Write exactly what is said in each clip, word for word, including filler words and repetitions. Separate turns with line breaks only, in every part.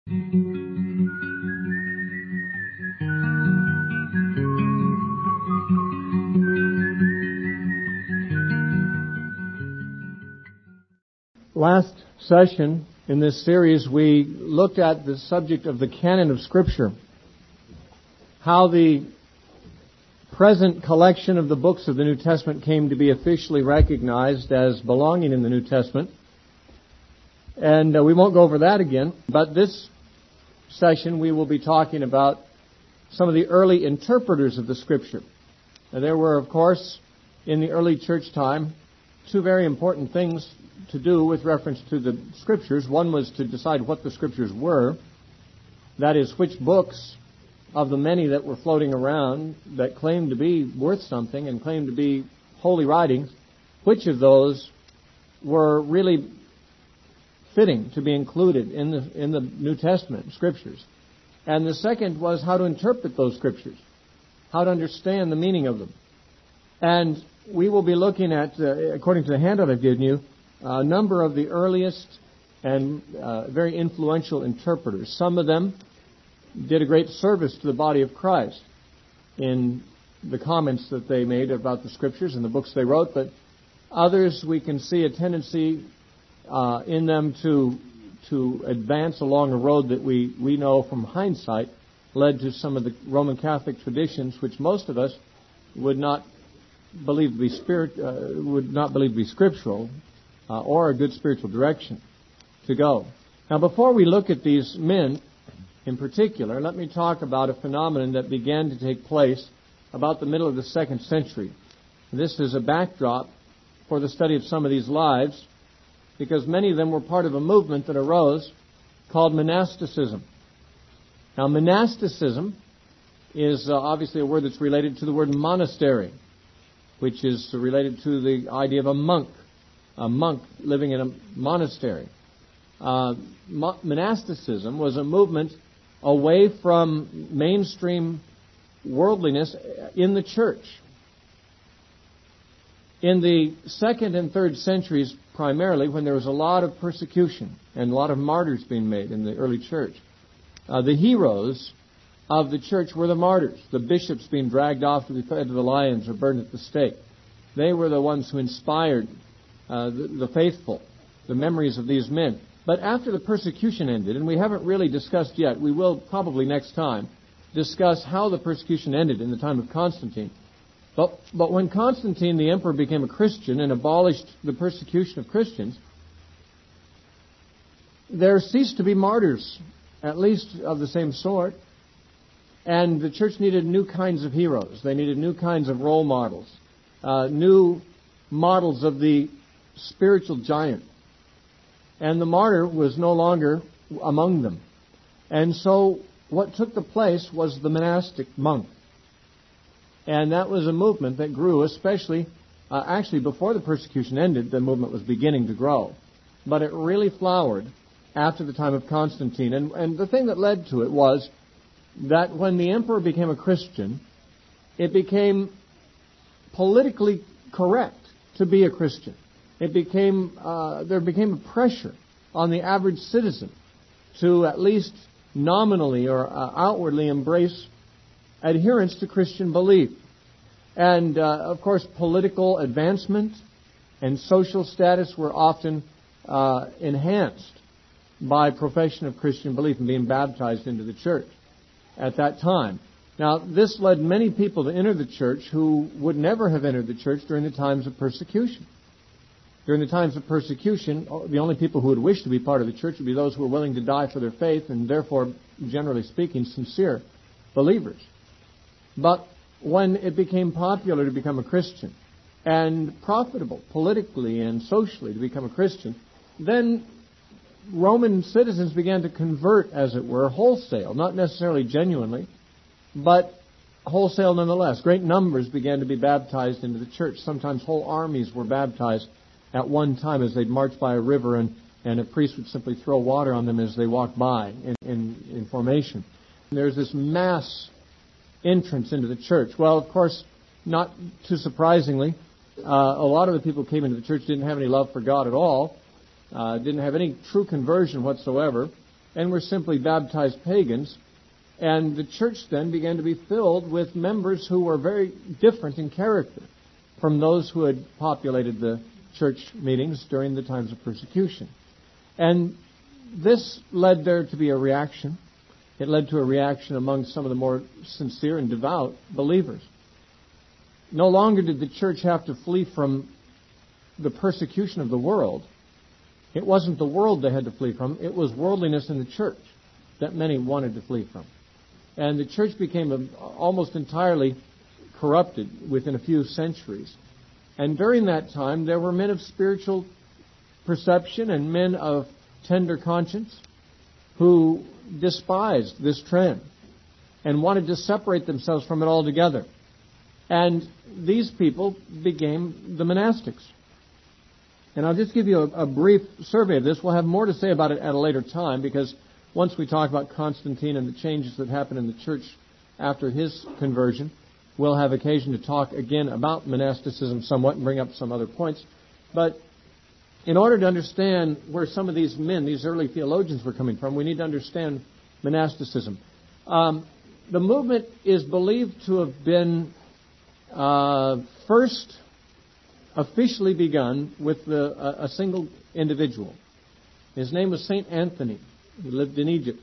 Last session in this series, we looked at the subject of the canon of Scripture, how the present collection of the books of the New Testament came to be officially recognized as belonging in the New Testament. And uh, we won't go over that again, but this session we will be talking about some of the early interpreters of the Scripture. Now, there were, of course, in the early church time, two very important things to do with reference to the Scriptures. One was to decide what the Scriptures were, that is, which books of the many that were floating around that claimed to be worth something and claimed to be holy writings, which of those were really fitting to be included in the in the New Testament Scriptures. And the second was how to interpret those Scriptures, how to understand the meaning of them. And we will be looking at, uh, according to the handout I've given you, a number of the earliest and uh, very influential interpreters. Some of them did a great service to the body of Christ in the comments that they made about the Scriptures and the books they wrote, but others we can see a tendency uh, in them to to advance along a road that we, we know from hindsight led to some of the Roman Catholic traditions, which most of us would not believe to be spirit uh, would not believe to be scriptural. Uh, or a good spiritual direction to go. Now, before we look at these men in particular, let me talk about a phenomenon that began to take place about the middle of the second century. This is a backdrop for the study of some of these lives, because many of them were part of a movement that arose called monasticism. Now, monasticism is uh, obviously a word that's related to the word monastery, which is related to the idea of a monk. A monk living in a monastery. Uh, mo- monasticism was a movement away from mainstream worldliness in the church. In the second and third centuries, primarily, when there was a lot of persecution and a lot of martyrs being made in the early church, uh, the heroes of the church were the martyrs, the bishops being dragged off to be fed to the lions or burned at the stake. They were the ones who inspired Uh, the, the faithful, the memories of these men. But after the persecution ended, and we haven't really discussed yet, we will probably next time discuss how the persecution ended in the time of Constantine. But, but when Constantine, the emperor, became a Christian and abolished the persecution of Christians, there ceased to be martyrs, at least of the same sort. And the church needed new kinds of heroes. They needed new kinds of role models, uh, new models of the spiritual giant. And the martyr was no longer among them. And so what took the place was the monastic monk. And that was a movement that grew, especially, uh, actually before the persecution ended, the movement was beginning to grow. But it really flowered after the time of Constantine. And, and the thing that led to it was that when the emperor became a Christian, it became politically correct to be a Christian. It became uh, there became a pressure on the average citizen to at least nominally or uh, outwardly embrace adherence to Christian belief. And, uh, of course, political advancement and social status were often uh, enhanced by profession of Christian belief and being baptized into the church at that time. Now, this led many people to enter the church who would never have entered the church during the times of persecution. During the times of persecution, the only people who would wish to be part of the church would be those who were willing to die for their faith and therefore, generally speaking, sincere believers. But when it became popular to become a Christian and profitable politically and socially to become a Christian, then Roman citizens began to convert, as it were, wholesale, not necessarily genuinely, but wholesale nonetheless. Great numbers began to be baptized into the church. Sometimes whole armies were baptized at one time as they'd march by a river, and, and a priest would simply throw water on them as they walked by in, in, in formation. And there's this mass entrance into the church. Well, of course, not too surprisingly, uh, a lot of the people who came into the church didn't have any love for God at all, uh, didn't have any true conversion whatsoever, and were simply baptized pagans. And the church then began to be filled with members who were very different in character from those who had populated the church meetings during the times of persecution. And this led there to be a reaction. It led to a reaction among some of the more sincere and devout believers. No longer did the church have to flee from the persecution of the world. It wasn't the world they had to flee from. It was worldliness in the church that many wanted to flee from. And the church became almost entirely corrupted within a few centuries. And during that time, there were men of spiritual perception and men of tender conscience who despised this trend and wanted to separate themselves from it altogether. And these people became the monastics. And I'll just give you a, a brief survey of this. We'll have more to say about it at a later time, because once we talk about Constantine and the changes that happened in the church after his conversion, we'll have occasion to talk again about monasticism somewhat and bring up some other points. But in order to understand where some of these men, these early theologians, were coming from, we need to understand monasticism. Um, the movement is believed to have been uh, first officially begun with the, a, a single individual. His name was Saint Anthony. He lived in Egypt.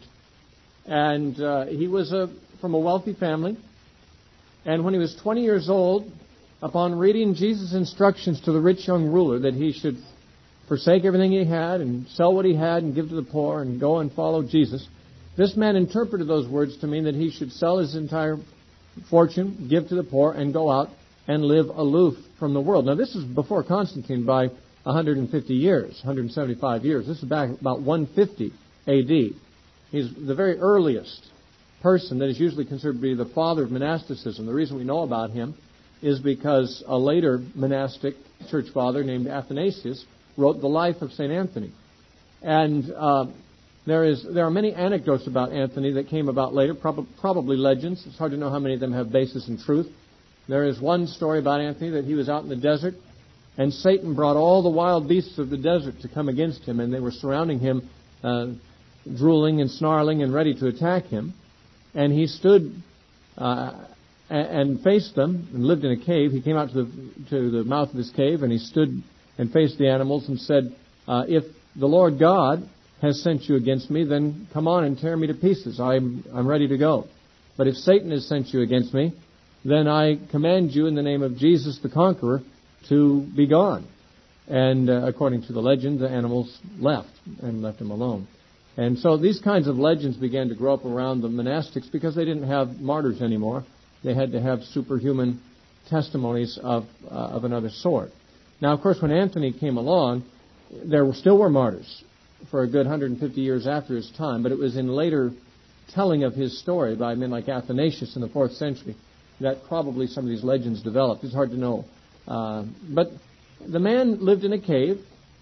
And uh, he was a, from a wealthy family. And when he was twenty years old, upon reading Jesus' instructions to the rich young ruler that he should forsake everything he had and sell what he had and give to the poor and go and follow Jesus, this man interpreted those words to mean that he should sell his entire fortune, give to the poor, and go out and live aloof from the world. Now, this is before Constantine by one hundred fifty years, one hundred seventy-five years. This is back about one fifty A D. He's the very earliest person that is usually considered to be the father of monasticism. The reason we know about him is because a later monastic church father named Athanasius wrote the life of Saint Anthony. And uh, there is there are many anecdotes about Anthony that came about later, prob- probably legends. It's hard to know how many of them have basis in truth. There is one story about Anthony that he was out in the desert, and Satan brought all the wild beasts of the desert to come against him, and they were surrounding him, uh, drooling and snarling and ready to attack him. And he stood uh, and faced them and lived in a cave. He came out to the, to the mouth of his cave, and he stood and faced the animals and said, uh, if the Lord God has sent you against me, then come on and tear me to pieces. I'm, I'm ready to go. But if Satan has sent you against me, then I command you in the name of Jesus the Conqueror to be gone. And uh, according to the legend, the animals left and left him alone. And so these kinds of legends began to grow up around the monastics because they didn't have martyrs anymore. They had to have superhuman testimonies of, uh, of another sort. Now, of course, when Anthony came along, there were, still were martyrs for a good one hundred fifty years after his time, but it was in later telling of his story by men like Athanasius in the fourth century that probably some of these legends developed. It's hard to know. Uh, but the man lived in a cave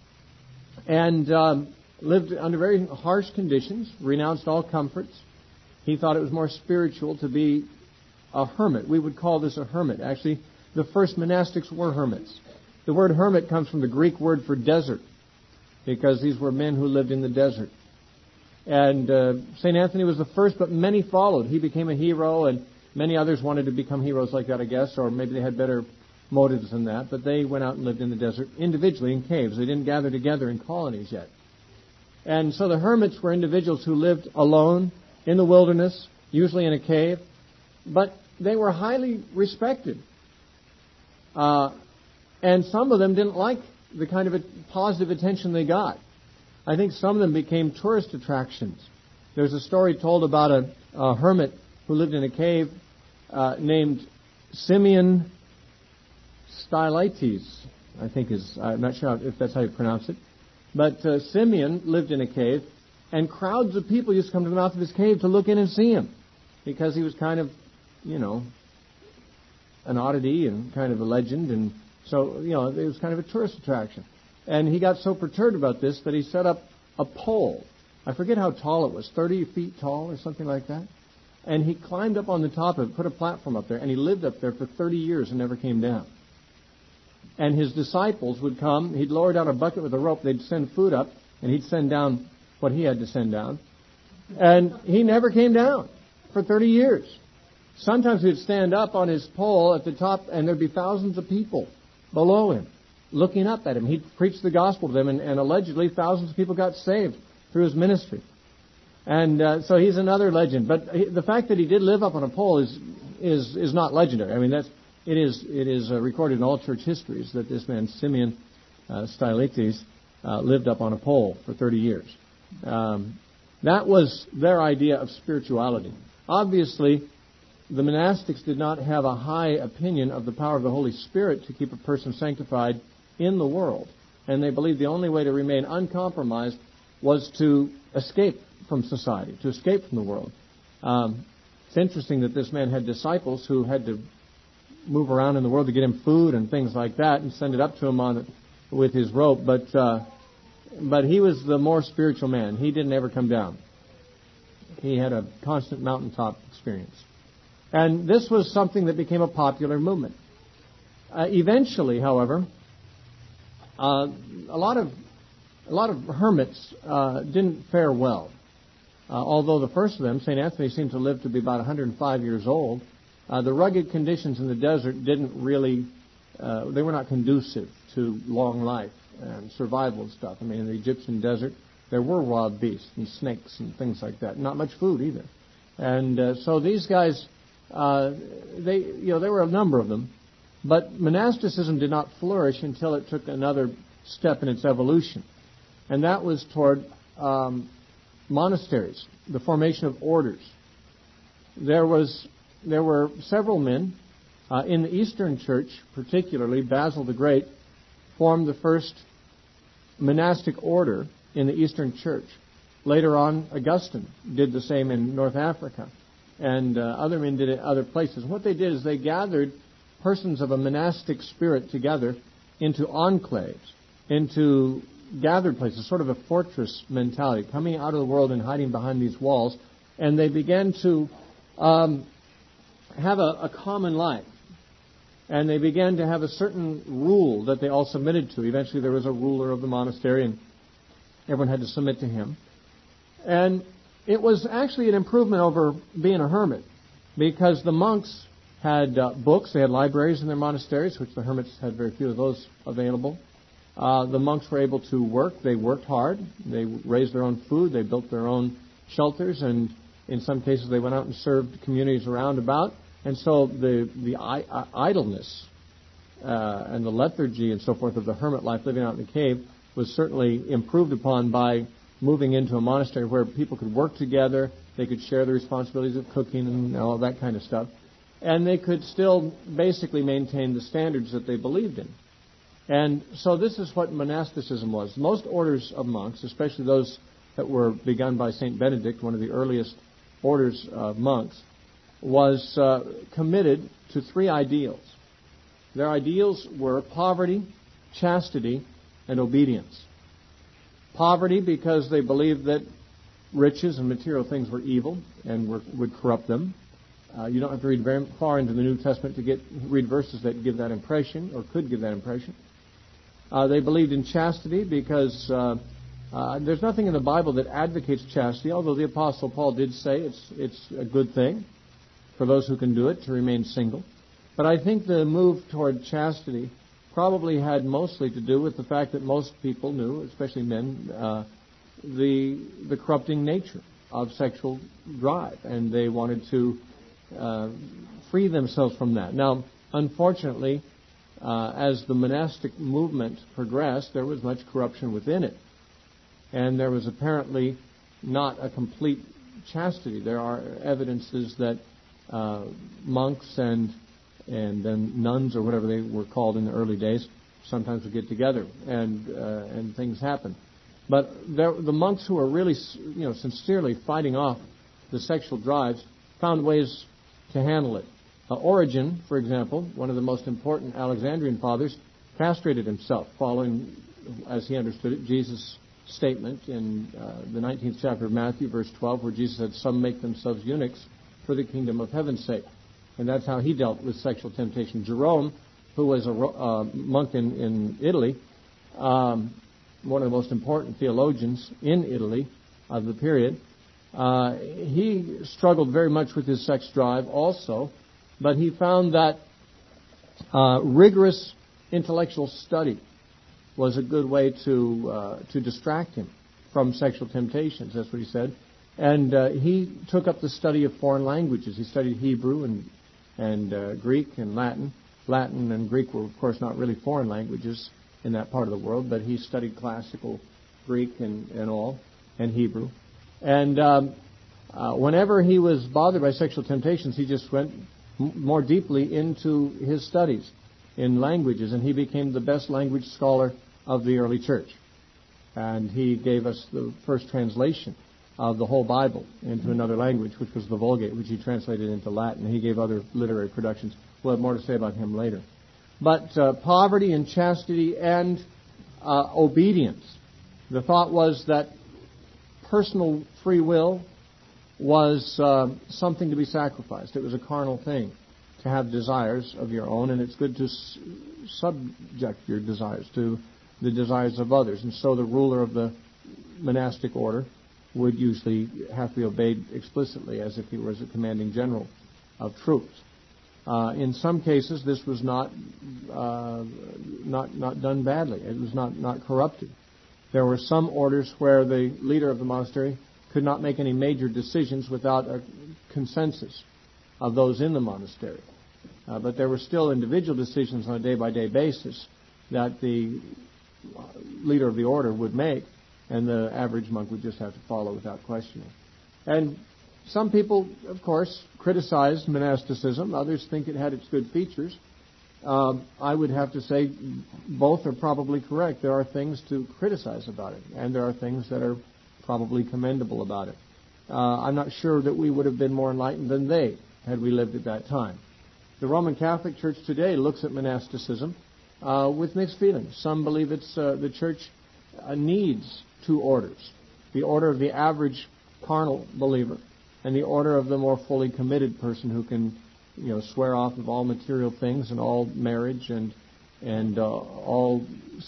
and um, lived under very harsh conditions, renounced all comforts. He thought it was more spiritual to be a hermit. We would call this a hermit. Actually, the first monastics were hermits. The word hermit comes from the Greek word for desert, because these were men who lived in the desert. And uh, Saint Anthony was the first, but many followed. He became a hero, and many others wanted to become heroes like that, I guess, or maybe they had better motives than that. But they went out and lived in the desert individually in caves. They didn't gather together in colonies yet. And so the hermits were individuals who lived alone in the wilderness, usually in a cave, but they were highly respected. Uh, and some of them didn't like the kind of a positive attention they got. I think some of them became tourist attractions. There's a story told about a, a hermit who lived in a cave uh, named Simeon Stylites, I think is, I'm not sure if that's how you pronounce it. But uh, Simeon lived in a cave, and crowds of people used to come to the mouth of his cave to look in and see him, because he was kind of, you know, an oddity and kind of a legend, and so, you know, it was kind of a tourist attraction. And he got so perturbed about this that he set up a pole. I forget how tall it was, thirty feet tall or something like that. And he climbed up on the top of it, put a platform up there, and he lived up there for thirty years and never came down. And his disciples would come, he'd lower down a bucket with a rope, they'd send food up, and he'd send down what he had to send down. And he never came down for thirty years. Sometimes he'd stand up on his pole at the top, and there'd be thousands of people below him looking up at him. He'd preach the gospel to them, and, and allegedly thousands of people got saved through his ministry. And uh, so he's another legend. But he, the fact that he did live up on a pole is is is not legendary. I mean, that's it is it is uh, recorded in all church histories that this man Simeon uh, Stylites uh, lived up on a pole for thirty years. Um, that was their idea of spirituality. Obviously, the monastics did not have a high opinion of the power of the Holy Spirit to keep a person sanctified in the world. And they believed the only way to remain uncompromised was to escape from society, to escape from the world. Um, it's interesting that this man had disciples who had to move around in the world to get him food and things like that and send it up to him on with his rope. But uh, but he was the more spiritual man. He didn't ever come down. He had a constant mountaintop experience. And this was something that became a popular movement. Uh, eventually, however, uh, a lot of a lot of hermits uh, didn't fare well. Uh, although the first of them, Saint Anthony, seemed to live to be about one hundred five years old, uh, the rugged conditions in the desert didn't really, uh, they were not conducive to long life and survival and stuff. I mean, in the Egyptian desert, there were wild beasts and snakes and things like that. Not much food either. And uh, so these guys, uh, they, you know, there were a number of them, but monasticism did not flourish until it took another step in its evolution. And that was toward um, monasteries, the formation of orders. There was, there were several men uh, in the Eastern Church, particularly Basil the Great, formed the first monastic order in the Eastern Church. Later on, Augustine did the same in North Africa, and uh, other men did it other places. What they did is they gathered persons of a monastic spirit together into enclaves, into gathered places, sort of a fortress mentality, coming out of the world and hiding behind these walls, and they began to um, have a, a common life. And they began to have a certain rule that they all submitted to. Eventually there was a ruler of the monastery, and everyone had to submit to him. And it was actually an improvement over being a hermit, because the monks had uh, books, they had libraries in their monasteries, which the hermits had very few of those available. Uh, the monks were able to work. They worked hard. They raised their own food. They built their own shelters, and in some cases they went out and served communities around about. And so the the I, I, idleness uh, and the lethargy and so forth of the hermit life, living out in the cave, was certainly improved upon by moving into a monastery where people could work together. They could share the responsibilities of cooking and all that kind of stuff, and they could still basically maintain the standards that they believed in. And so this is what monasticism was. Most orders of monks, especially those that were begun by Saint Benedict, one of the earliest orders of monks, was uh, committed to three ideals. Their ideals were poverty, chastity, and obedience. Poverty, because they believed that riches and material things were evil and were, would corrupt them. Uh, you don't have to read very far into the New Testament to get read verses that give that impression, or could give that impression. Uh, they believed in chastity because uh, uh, there's nothing in the Bible that advocates chastity, although the Apostle Paul did say it's it's a good thing for those who can do it to remain single. But I think the move toward chastity probably had mostly to do with the fact that most people knew, especially men, uh, the the corrupting nature of sexual drive, and they wanted to uh, free themselves from that. Now, unfortunately, uh, as the monastic movement progressed, there was much corruption within it, and there was apparently not a complete chastity. There are evidences that uh, monks and and then nuns, or whatever they were called in the early days, sometimes would get together, and uh, and things happen. But there, the monks who were really, you know, sincerely fighting off the sexual drives found ways to handle it. Uh, Origen, for example, one of the most important Alexandrian fathers, castrated himself, following, as he understood it, Jesus' statement in uh, the nineteenth chapter of Matthew, verse twelve, where Jesus said, "Some make themselves eunuchs for the kingdom of heaven's sake." And that's how he dealt with sexual temptation. Jerome, who was a uh, monk in, in Italy, um, one of the most important theologians in Italy of the period, Uh, he struggled very much with his sex drive also, but he found that uh, rigorous intellectual study was a good way to uh, to distract him from sexual temptations. That's what he said. And uh, he took up the study of foreign languages. He studied Hebrew and and uh, Greek and Latin. Latin and Greek were, of course, not really foreign languages in that part of the world, but he studied classical Greek and, and all, and Hebrew. And um, uh, whenever he was bothered by sexual temptations, he just went m- more deeply into his studies in languages, and he became the best language scholar of the early church. And he gave us the first translation of the whole Bible into another language, which was the Vulgate, which he translated into Latin. He gave other literary productions. We'll have more to say about him later. But uh, poverty and chastity and uh, obedience. The thought was that personal free will was uh, something to be sacrificed. It was a carnal thing to have desires of your own, and it's good to s- subject your desires to the desires of others. And so the ruler of the monastic order would usually have to be obeyed explicitly, as if he was a commanding general of troops. Uh, in some cases, this was not uh, not not done badly. It was not, not corrupted. There were some orders where the leader of the monastery could not make any major decisions without a consensus of those in the monastery. Uh, but there were still individual decisions on a day-by-day basis that the leader of the order would make, and the average monk would just have to follow without questioning. And some people, of course, criticized monasticism. Others think it had its good features. Um, I would have to say both are probably correct. There are things to criticize about it, and there are things that are probably commendable about it. Uh, I'm not sure that we would have been more enlightened than they had we lived at that time. The Roman Catholic Church today looks at monasticism uh, with mixed feelings. Some believe it's uh, the church uh, needs two orders: the order of the average carnal believer and the order of the more fully committed person who can, you know, swear off of all material things and all marriage and and uh, all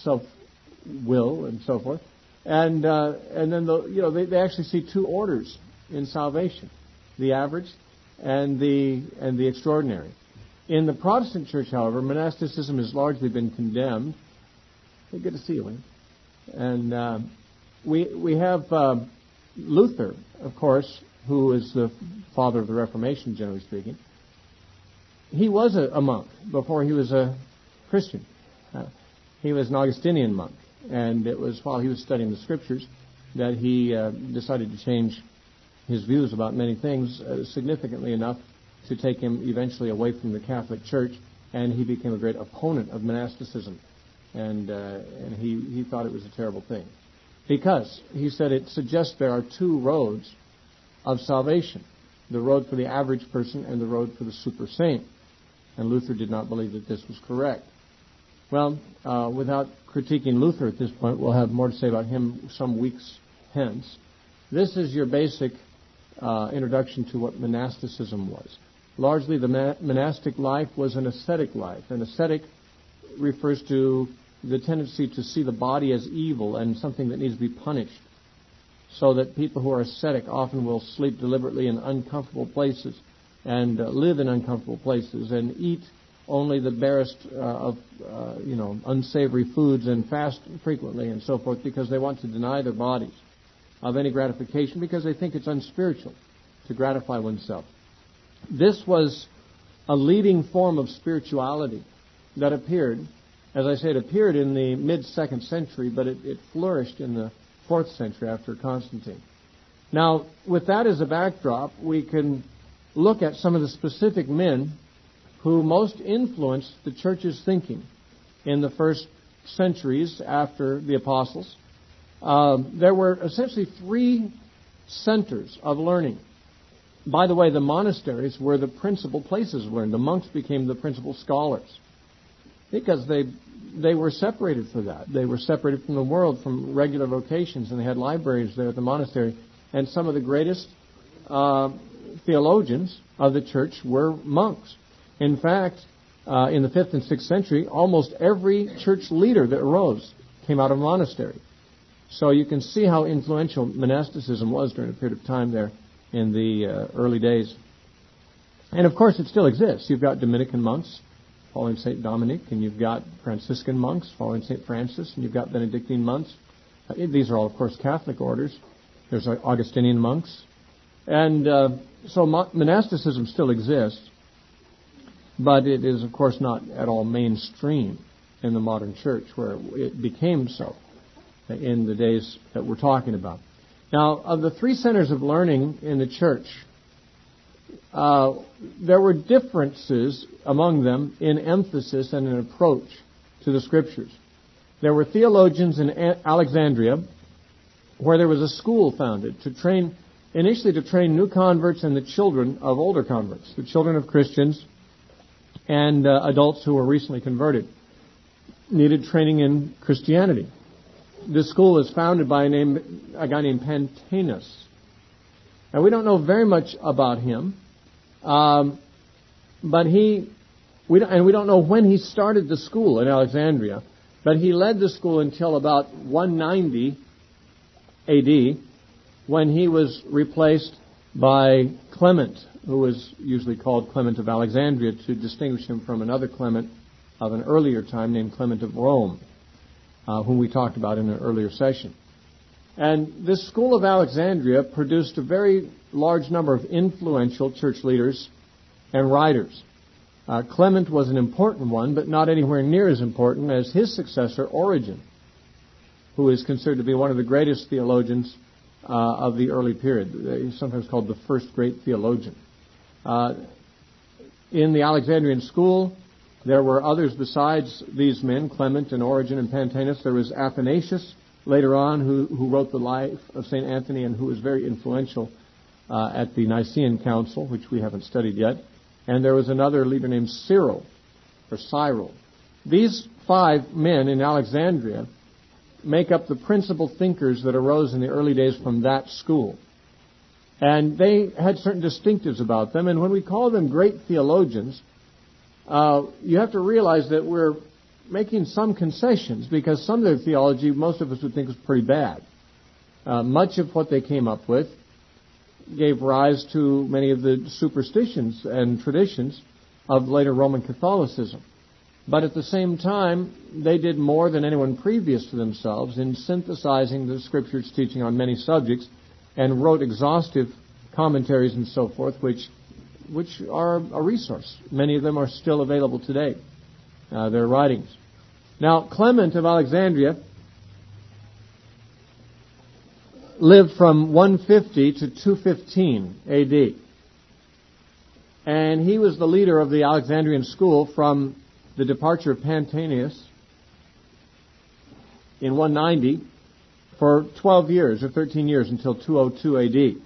self-will and so forth. And uh, and then the you know they, they actually see two orders in salvation: the average and the and the extraordinary. In the Protestant Church, however, monasticism has largely been condemned. Hey, good to see you, Wayne. And uh, we we have uh, Luther, of course, who is the father of the Reformation, generally speaking. He was a, a monk before he was a Christian. Uh, he was an Augustinian monk, and it was while he was studying the Scriptures that he uh, decided to change his views about many things uh, significantly enough to take him eventually away from the Catholic Church, and he became a great opponent of monasticism. And, uh, and he, he thought it was a terrible thing. Because, he said, it suggests there are two roads of salvation: the road for the average person and the road for the super saint. And Luther did not believe that this was correct. Well, uh, without critiquing Luther at this point, we'll have more to say about him some weeks hence. This is your basic uh, introduction to what monasticism was. Largely, the ma- monastic life was an ascetic life. An ascetic refers to the tendency to see the body as evil and something that needs to be punished. So that people who are ascetic often will sleep deliberately in uncomfortable places and uh, live in uncomfortable places and eat only the barest uh, of, uh, you know, unsavory foods and fast frequently and so forth, because they want to deny their bodies of any gratification because they think it's unspiritual to gratify oneself. This was a leading form of spirituality that appeared, as I say, it appeared in the mid-second century, but it, it flourished in the fourth century after Constantine. Now, with that as a backdrop, we can look at some of the specific men who most influenced the church's thinking in the first centuries after the apostles. Um, there were essentially three centers of learning. By the way, the monasteries were the principal places of learning. The monks became the principal scholars because they they were separated for that. They were separated from the world, from regular vocations, and they had libraries there at the monastery. And some of the greatest uh, theologians of the church were monks. In fact, uh, in the fifth and sixth century, almost every church leader that arose came out of a monastery. So you can see how influential monasticism was during a period of time there in the uh, early days. And of course it still exists. You've got Dominican monks following Saint Dominic, and you've got Franciscan monks following Saint Francis, and you've got Benedictine monks. Uh, these are all, of course, Catholic orders. There's uh, Augustinian monks. And uh, so mo- monasticism still exists, but it is, of course, not at all mainstream in the modern church, where it became so in the days that we're talking about. Now, of the three centers of learning in the church, uh, there were differences among them in emphasis and in approach to the Scriptures. There were theologians in Alexandria, where there was a school founded to train, initially to train new converts and the children of older converts, the children of Christians and uh, adults who were recently converted, needed training in Christianity. This school was founded by a, name, a guy named Pantaenus. Now, we don't know very much about him, um, but he, we don't, and we don't know when he started the school in Alexandria, but he led the school until about one ninety A D, when he was replaced by Clement, who was usually called Clement of Alexandria to distinguish him from another Clement of an earlier time named Clement of Rome, uh, whom we talked about in an earlier session. And this school of Alexandria produced a very large number of influential church leaders and writers. Uh, Clement was an important one, but not anywhere near as important as his successor, Origen, who is considered to be one of the greatest theologians uh, of the early period. He's sometimes called the first great theologian. Uh, in the Alexandrian school, there were others besides these men, Clement and Origen and Pantaenus. There was Athanasius later on, who, who wrote the life of Saint Anthony and who was very influential uh, at the Nicene Council, which we haven't studied yet. And there was another leader named Cyril, or Cyril. These five men in Alexandria make up the principal thinkers that arose in the early days from that school. And they had certain distinctives about them. And when we call them great theologians, uh, you have to realize that we're making some concessions, because some of their theology most of us would think was pretty bad. Uh, much of what they came up with gave rise to many of the superstitions and traditions of later Roman Catholicism. But at the same time, they did more than anyone previous to themselves in synthesizing the Scripture's teaching on many subjects, and wrote exhaustive commentaries and so forth, which which are a resource. Many of them are still available today, uh, their writings. Now, Clement of Alexandria lived from one fifty to two fifteen A D. And he was the leader of the Alexandrian school from the departure of Pantaenus in one ninety for twelve years or thirteen years until two oh two A D.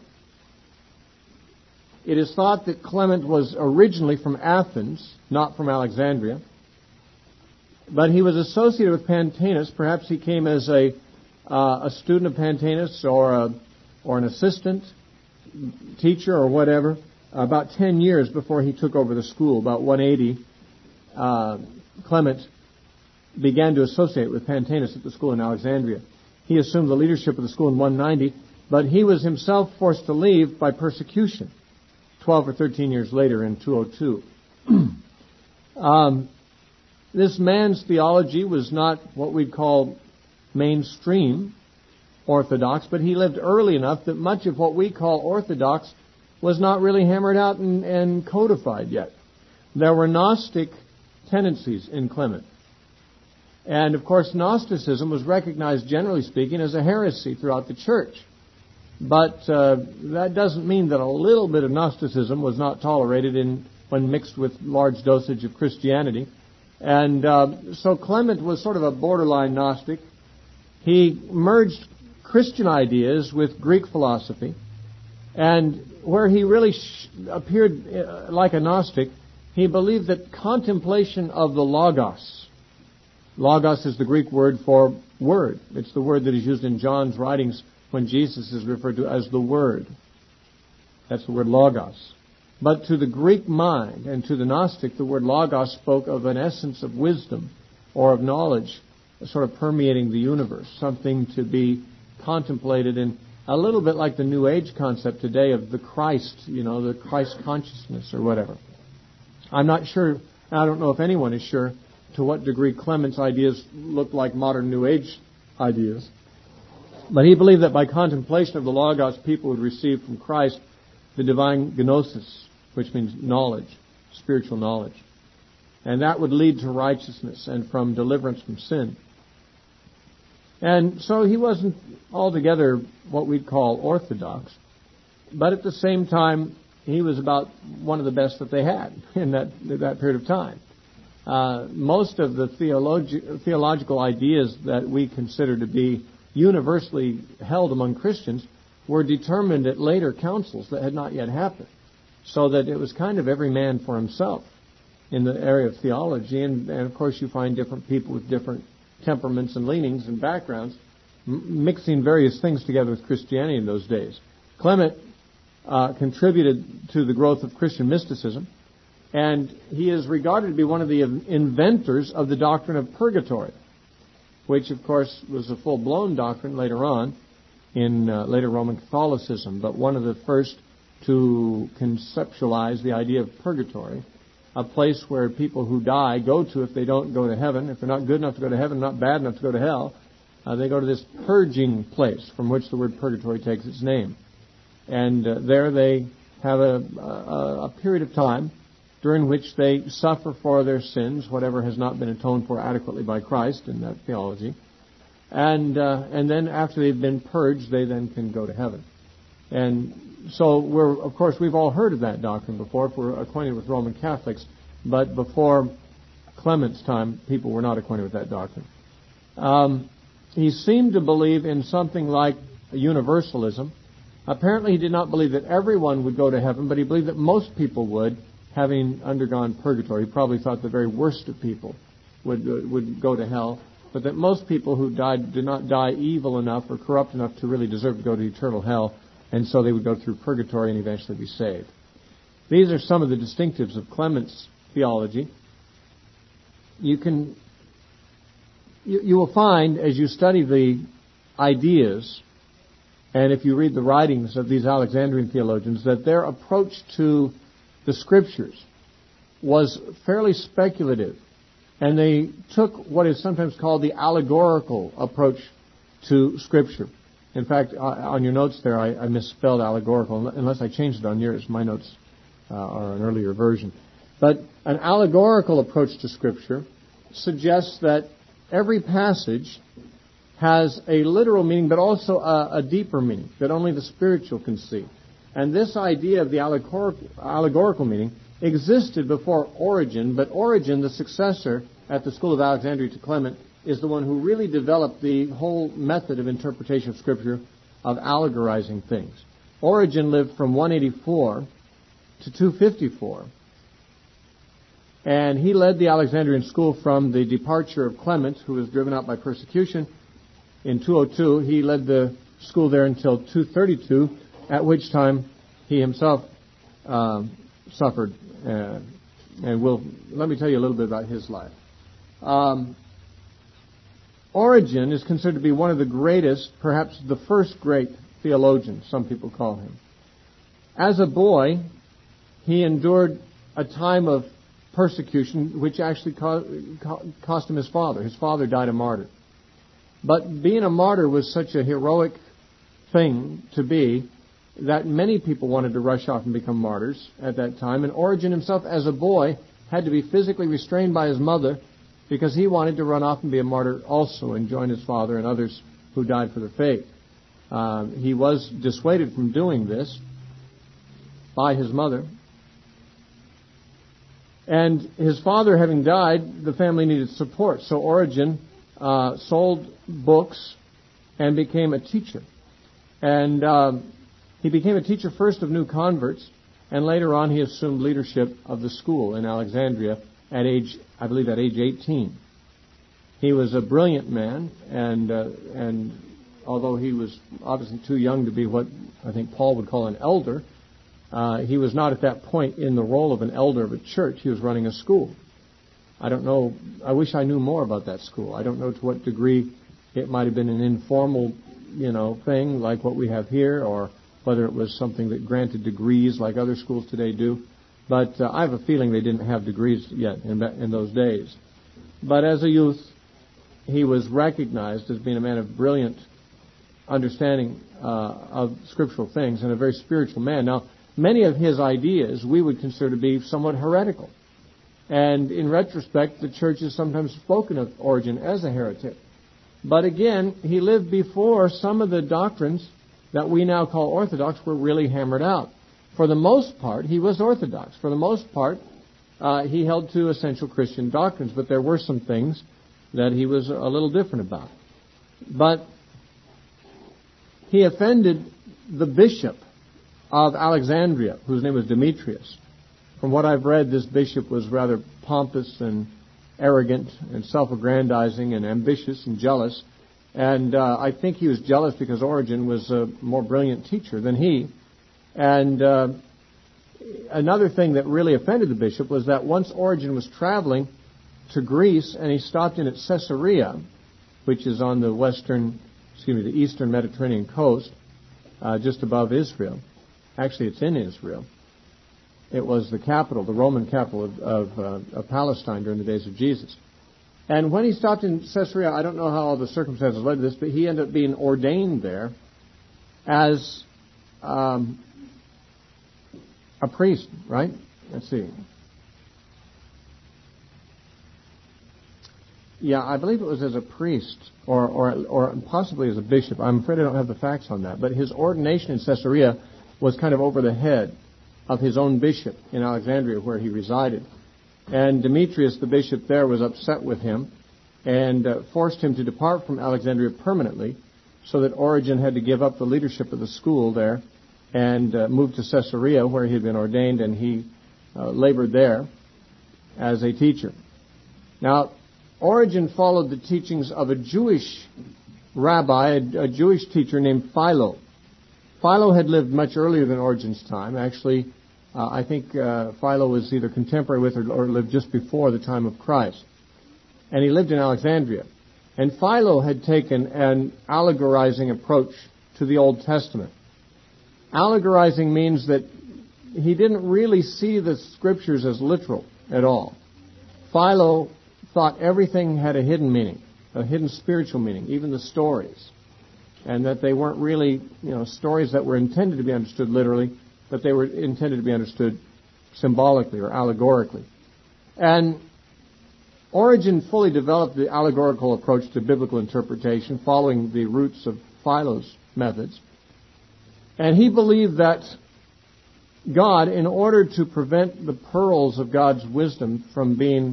It is thought that Clement was originally from Athens, not from Alexandria, but he was associated with Pantaenus. Perhaps he came as a uh, a student of Pantaenus, or a, or an assistant teacher or whatever, about ten years before he took over the school. About one eighty, uh, Clement began to associate with Pantaenus at the school in Alexandria. He assumed the leadership of the school in one ninety, but he was himself forced to leave by persecution twelve or thirteen years later in two oh two. um, this man's theology was not what we'd call mainstream orthodox, but he lived early enough that much of what we call orthodox was not really hammered out and, and codified yet. There were Gnostic tendencies in Clement. And, of course, Gnosticism was recognized, generally speaking, as a heresy throughout the church. But uh, that doesn't mean that a little bit of Gnosticism was not tolerated in when mixed with large dosage of Christianity. And uh, so Clement was sort of a borderline Gnostic. He merged Christian ideas with Greek philosophy. And where he really sh- appeared uh, like a Gnostic, he believed that contemplation of the Logos. Logos is the Greek word for word. It's the word that is used in John's writings when Jesus is referred to as the Word. That's the word Logos. But to the Greek mind and to the Gnostic, the word Logos spoke of an essence of wisdom or of knowledge sort of permeating the universe, something to be contemplated and a little bit like the New Age concept today of the Christ, you know, the Christ consciousness or whatever. I'm not sure, I don't know if anyone is sure to what degree Clement's ideas look like modern New Age ideas. But he believed that by contemplation of the Logos, people would receive from Christ the divine gnosis, which means knowledge, spiritual knowledge. And that would lead to righteousness and from deliverance from sin. And so he wasn't altogether what we'd call orthodox. But at the same time, he was about one of the best that they had in that, that period of time. Uh, most of the theologi- theological ideas that we consider to be universally held among Christians were determined at later councils that had not yet happened. So that it was kind of every man for himself in the area of theology. And, and of course you find different people with different temperaments and leanings and backgrounds m- mixing various things together with Christianity in those days. Clement uh, contributed to the growth of Christian mysticism, and he is regarded to be one of the inventors of the doctrine of purgatory, which of course was a full-blown doctrine later on in uh, later Roman Catholicism, but one of the first to conceptualize the idea of purgatory, a place where people who die go to if they don't go to heaven. If they're not good enough to go to heaven, not bad enough to go to hell, uh, they go to this purging place from which the word purgatory takes its name. And uh, there they have a, a, a period of time during which they suffer for their sins, whatever has not been atoned for adequately by Christ in that theology. And uh, and then after they've been purged, they then can go to heaven. And so we're, of course, we've all heard of that doctrine before if we're acquainted with Roman Catholics, but before Clement's time, people were not acquainted with that doctrine. Um, he seemed to believe in something like universalism. Apparently he did not believe that everyone would go to heaven, but he believed that most people would, having undergone purgatory. He probably thought the very worst of people would uh, would go to hell, but that most people who died did not die evil enough or corrupt enough to really deserve to go to eternal hell, and so they would go through purgatory and eventually be saved. These are some of the distinctives of Clement's theology. You can, you, you will find as you study the ideas, and if you read the writings of these Alexandrian theologians, that their approach to the Scriptures was fairly speculative, and they took what is sometimes called the allegorical approach to Scripture. In fact, on your notes there, I, I misspelled allegorical, unless I changed it on yours. My notes uh, are an earlier version. But an allegorical approach to Scripture suggests that every passage has a literal meaning, but also a, a deeper meaning that only the spiritual can see. And this idea of the allegorical, allegorical meaning existed before Origen, but Origen, the successor at the School of Alexandria to Clement, is the one who really developed the whole method of interpretation of Scripture of allegorizing things. Origen lived from one eighty-four to two fifty-four, and he led the Alexandrian school from the departure of Clement, who was driven out by persecution, in two oh two. He led the school there until two thirty-two, at which time he himself um, suffered. Uh, and we'll, let me tell you a little bit about his life. Um, Origen is considered to be one of the greatest, perhaps the first great theologian, some people call him. As a boy, he endured a time of persecution which actually cost him his father. His father died a martyr. But being a martyr was such a heroic thing to be that many people wanted to rush off and become martyrs at that time. And Origen himself, as a boy, had to be physically restrained by his mother because he wanted to run off and be a martyr also and join his father and others who died for the faith. Um, he was dissuaded from doing this by his mother. And his father having died, the family needed support. So Origen uh, sold books and became a teacher. And um, he became a teacher first of new converts, and later on he assumed leadership of the school in Alexandria at age, I believe, at age eighteen. He was a brilliant man, and uh, and although he was obviously too young to be what I think Paul would call an elder, uh, he was not at that point in the role of an elder of a church. He was running a school. I don't know, I wish I knew more about that school. I don't know to what degree it might have been an informal you know, thing like what we have here, or whether it was something that granted degrees like other schools today do. But uh, I have a feeling they didn't have degrees yet in, in those days. But as a youth, he was recognized as being a man of brilliant understanding uh, of scriptural things and a very spiritual man. Now, many of his ideas we would consider to be somewhat heretical. And in retrospect, the church has sometimes spoken of Origen as a heretic. But again, he lived before some of the doctrines that we now call orthodox were really hammered out. For the most part, he was orthodox. For the most part, uh, he held to essential Christian doctrines, but there were some things that he was a little different about. But he offended the bishop of Alexandria, whose name was Demetrius. From what I've read, this bishop was rather pompous and arrogant and self-aggrandizing and ambitious and jealous. And uh, I think he was jealous because Origen was a more brilliant teacher than he. And uh, another thing that really offended the bishop was that once Origen was traveling to Greece and he stopped in at Caesarea, which is on the western, excuse me, the eastern Mediterranean coast, uh, just above Israel. Actually, it's in Israel. It was the capital, the Roman capital of, of, uh, of Palestine during the days of Jesus. And when he stopped in Caesarea, I don't know how all the circumstances led to this, but he ended up being ordained there as um, a priest, right? Let's see. Yeah, I believe it was as a priest or, or, or possibly as a bishop. I'm afraid I don't have the facts on that. But his ordination in Caesarea was kind of over the head of his own bishop in Alexandria where he resided. And Demetrius, the bishop there, was upset with him and uh, forced him to depart from Alexandria permanently, so that Origen had to give up the leadership of the school there and uh, move to Caesarea where he had been ordained, and he uh, labored there as a teacher. Now, Origen followed the teachings of a Jewish rabbi, a, a Jewish teacher named Philo. Philo had lived much earlier than Origen's time. Actually, uh, I think uh, Philo was either contemporary with or, or lived just before the time of Christ. And he lived in Alexandria. And Philo had taken an allegorizing approach to the Old Testament. Allegorizing means that he didn't really see the Scriptures as literal at all. Philo thought everything had a hidden meaning, a hidden spiritual meaning, even the stories. And that they weren't really, you know, stories that were intended to be understood literally, but they were intended to be understood symbolically or allegorically. And Origen fully developed the allegorical approach to biblical interpretation, following the roots of Philo's methods. And he believed that God, in order to prevent the pearls of God's wisdom from being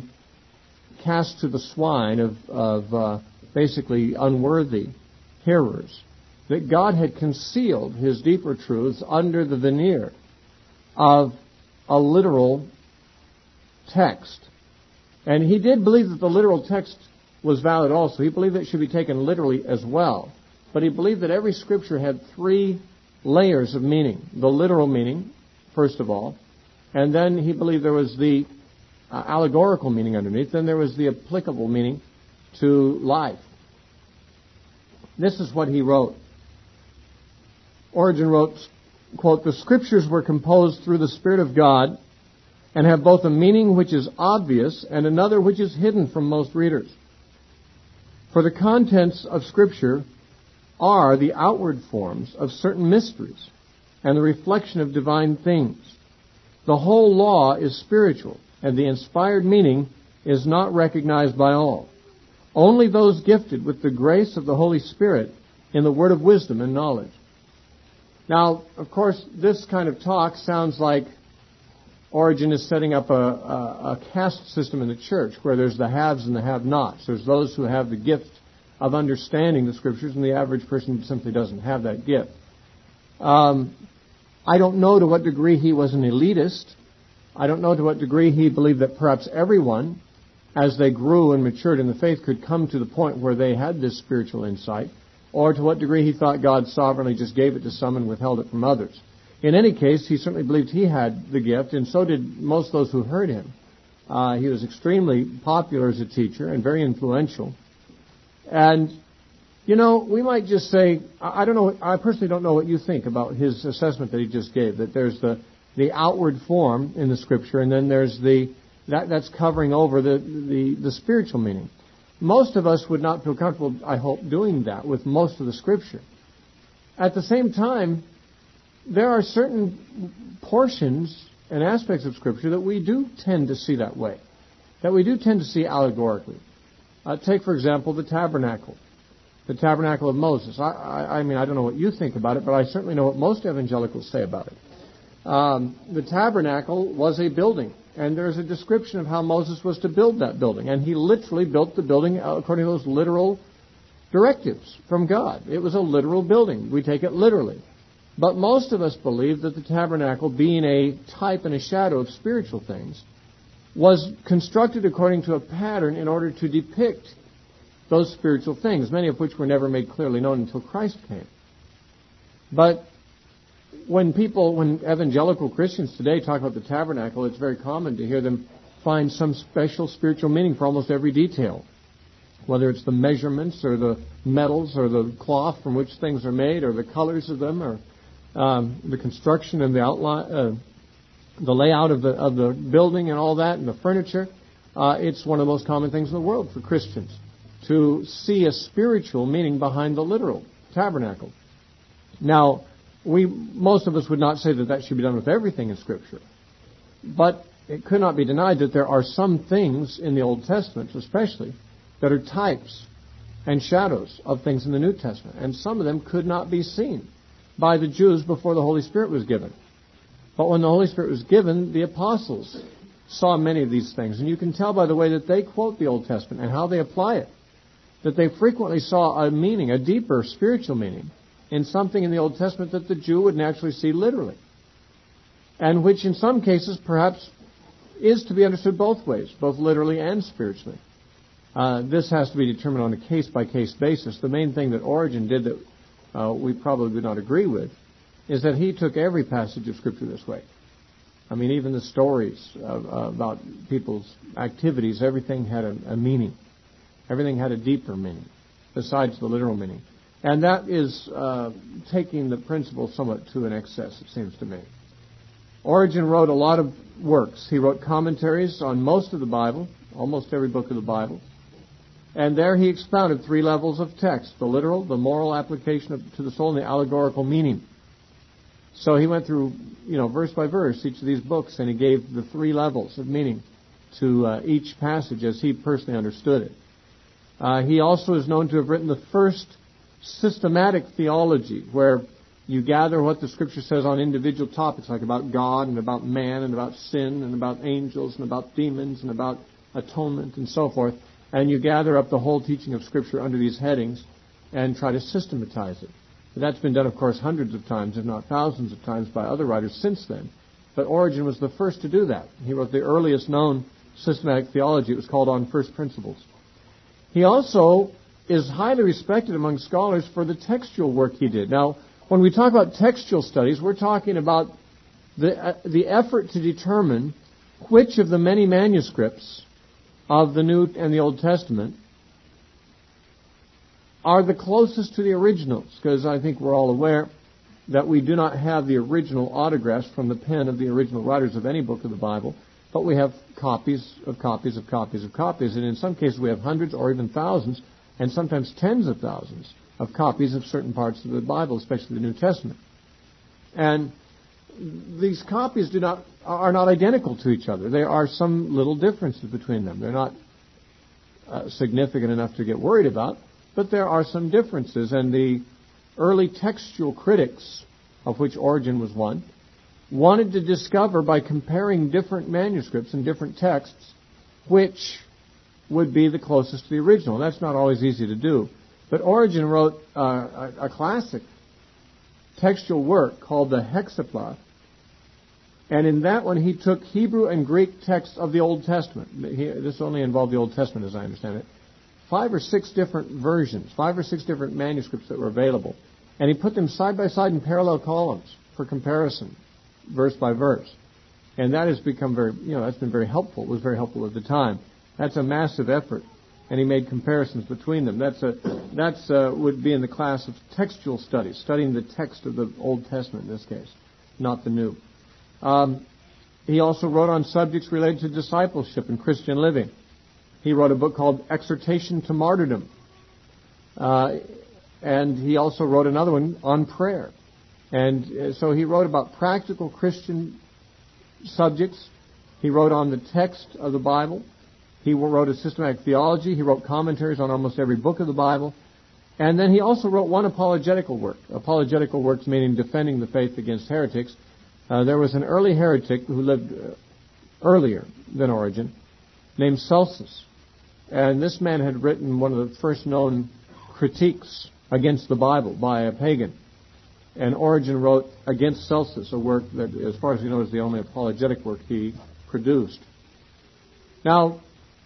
cast to the swine of, of uh, basically unworthy hearers, that God had concealed his deeper truths under the veneer of a literal text. And he did believe that the literal text was valid also. He believed that it should be taken literally as well. But he believed that every scripture had three layers of meaning. The literal meaning, first of all. And then he believed there was the uh, allegorical meaning underneath. Then there was the applicable meaning to life. This is what he wrote. Origen wrote, quote, "The scriptures were composed through the Spirit of God and have both a meaning which is obvious and another which is hidden from most readers. For the contents of Scripture are the outward forms of certain mysteries and the reflection of divine things. The whole law is spiritual, and the inspired meaning is not recognized by all. Only those gifted with the grace of the Holy Spirit in the word of wisdom and knowledge." Now, of course, this kind of talk sounds like Origen is setting up a, a, a caste system in the church where there's the haves and the have-nots. There's those who have the gift of understanding the Scriptures, and the average person simply doesn't have that gift. Um, I don't know to what degree he was an elitist. I don't know to what degree he believed that perhaps everyone, as they grew and matured in the faith, could come to the point where they had this spiritual insight, or to what degree he thought God sovereignly just gave it to some and withheld it from others. In any case, he certainly believed he had the gift, and so did most of those who heard him. Uh, he was extremely popular as a teacher and very influential. And You know, we might just say, I don't know, I personally don't know what you think about his assessment that he just gave, that there's the, the outward form in the Scripture, and then there's the, that, that's covering over the, the, the spiritual meaning. Most of us would not feel comfortable, I hope, doing that with most of the Scripture. At the same time, there are certain portions and aspects of Scripture that we do tend to see that way, that we do tend to see allegorically. Uh, take, for example, the tabernacle, the tabernacle of Moses. I, I, I mean, I don't know what you think about it, but I certainly know what most evangelicals say about it. Um, the tabernacle was a building, and there's a description of how Moses was to build that building, and he literally built the building according to those literal directives from God. It was a literal building. We take it literally. But most of us believe that the tabernacle, being a type and a shadow of spiritual things, was constructed according to a pattern in order to depict those spiritual things, many of which were never made clearly known until Christ came. But when people, when evangelical Christians today talk about the tabernacle, it's very common to hear them find some special spiritual meaning for almost every detail, whether it's the measurements or the metals or the cloth from which things are made or the colors of them or um, the construction and the outline, uh, the layout of the of the building and all that and the furniture. Uh, it's one of the most common things in the world for Christians to see a spiritual meaning behind the literal tabernacle. Now, we most of us would not say that that should be done with everything in Scripture, but it could not be denied that there are some things in the Old Testament, especially, that are types and shadows of things in the New Testament, and some of them could not be seen by the Jews before the Holy Spirit was given. But when the Holy Spirit was given, the apostles saw many of these things, and you can tell by the way that they quote the Old Testament and how they apply it, that they frequently saw a meaning, a deeper spiritual meaning, in something in the Old Testament that the Jew would naturally see literally, and which in some cases perhaps is to be understood both ways, both literally and spiritually. Uh, this has to be determined on a case-by-case basis. The main thing that Origen did that uh, we probably would not agree with is that he took every passage of Scripture this way. I mean, even the stories of, uh, about people's activities, everything had a, a meaning. Everything had a deeper meaning besides the literal meaning. And that is uh, taking the principle somewhat to an excess, it seems to me. Origen wrote a lot of works. He wrote commentaries on most of the Bible, almost every book of the Bible. And there he expounded three levels of text: the literal, the moral application of, to the soul, and the allegorical meaning. So he went through, you know, verse by verse, each of these books, and he gave the three levels of meaning to uh, each passage as he personally understood it. Uh, he also is known to have written the first systematic theology, where you gather what the Scripture says on individual topics, like about God and about man and about sin and about angels and about demons and about atonement and so forth, and you gather up the whole teaching of Scripture under these headings and try to systematize it. That's been done, of course, hundreds of times, if not thousands of times, by other writers since then. But Origen was the first to do that. He wrote the earliest known systematic theology. It was called On First Principles. He also is highly respected among scholars for the textual work he did. Now, when we talk about textual studies, we're talking about the uh, the effort to determine which of the many manuscripts of the New and the Old Testament are the closest to the originals, because I think we're all aware that we do not have the original autographs from the pen of the original writers of any book of the Bible, but we have copies of copies of copies of copies, and in some cases we have hundreds or even thousands, and sometimes tens of thousands of copies of certain parts of the Bible, especially the New Testament. And these copies do not are not identical to each other. There are some little differences between them. They're not uh, significant enough to get worried about, but there are some differences. And the early textual critics, of which Origen was one, wanted to discover by comparing different manuscripts and different texts which would be the closest to the original. That's not always easy to do. But Origen wrote uh, a, a classic textual work called the Hexapla, and in that one he took Hebrew and Greek texts of the Old Testament. He, this only involved the Old Testament, as I understand it. Five or six different versions, five or six different manuscripts that were available, and he put them side by side in parallel columns for comparison, verse by verse. And that has become very, you know, that's been very helpful. It was very helpful at the time. That's a massive effort and he made comparisons between them. That's a that's uh, would be in the class of textual studies, studying the text of the Old Testament in this case, not the New. Um, he also wrote on subjects related to discipleship and Christian living. He wrote a book called Exhortation to Martyrdom. Uh, and he also wrote another one on prayer. And so he wrote about practical Christian subjects. He wrote on the text of the Bible. He wrote a systematic theology. He wrote commentaries on almost every book of the Bible. And then he also wrote one apologetical work. Apologetical works meaning defending the faith against heretics. Uh, there was an early heretic who lived uh, earlier than Origen named Celsus. And this man had written one of the first known critiques against the Bible by a pagan. And Origen wrote against Celsus, a work that, as far as we know, is the only apologetic work he produced. Now,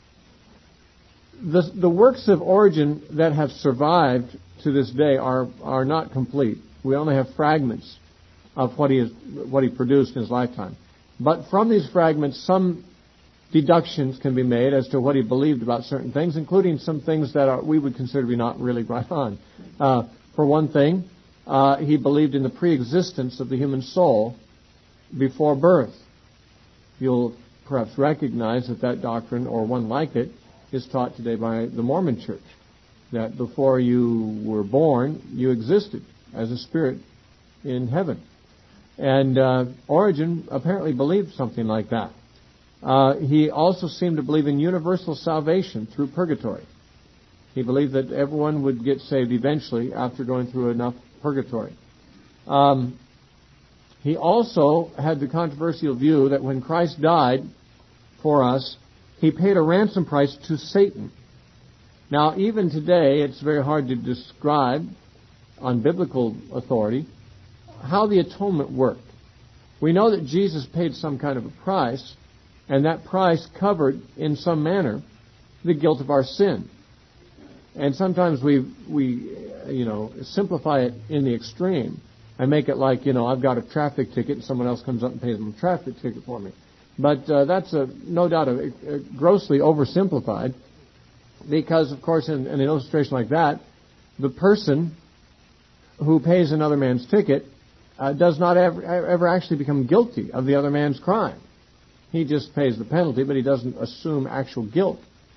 the, the works of Origen that have survived to this day are, are not complete. We only have fragments of what he, has, what he produced in his lifetime. But from these fragments, some deductions can be made as to what he believed about certain things, including some things that are, we would consider to be not really right on. Uh, for one thing, uh, he believed in the pre-existence of the human soul before birth. You'll perhaps recognize that that doctrine, or one like it, is taught today by the Mormon Church. That before you were born, you existed as a spirit in heaven. And uh, Origen apparently believed something like that. Uh, he also seemed to believe in universal salvation through purgatory. He believed that everyone would get saved eventually after going through enough purgatory. Um, he also had the controversial view that when Christ died for us, he paid a ransom price to Satan. Now, even today, it's very hard to describe on biblical authority how the atonement worked. We know that Jesus paid some kind of a price, and that price covered, in some manner, the guilt of our sin. And sometimes we, we, you know, simplify it in the extreme and make it like, you know, I've got a traffic ticket and someone else comes up and pays them a traffic ticket for me. But uh, that's a, no doubt a, a grossly oversimplified, because, of course, in, in an illustration like that, the person who pays another man's ticket uh, does not ever, ever actually become guilty of the other man's crime. He just pays the penalty, but he doesn't assume actual guilt.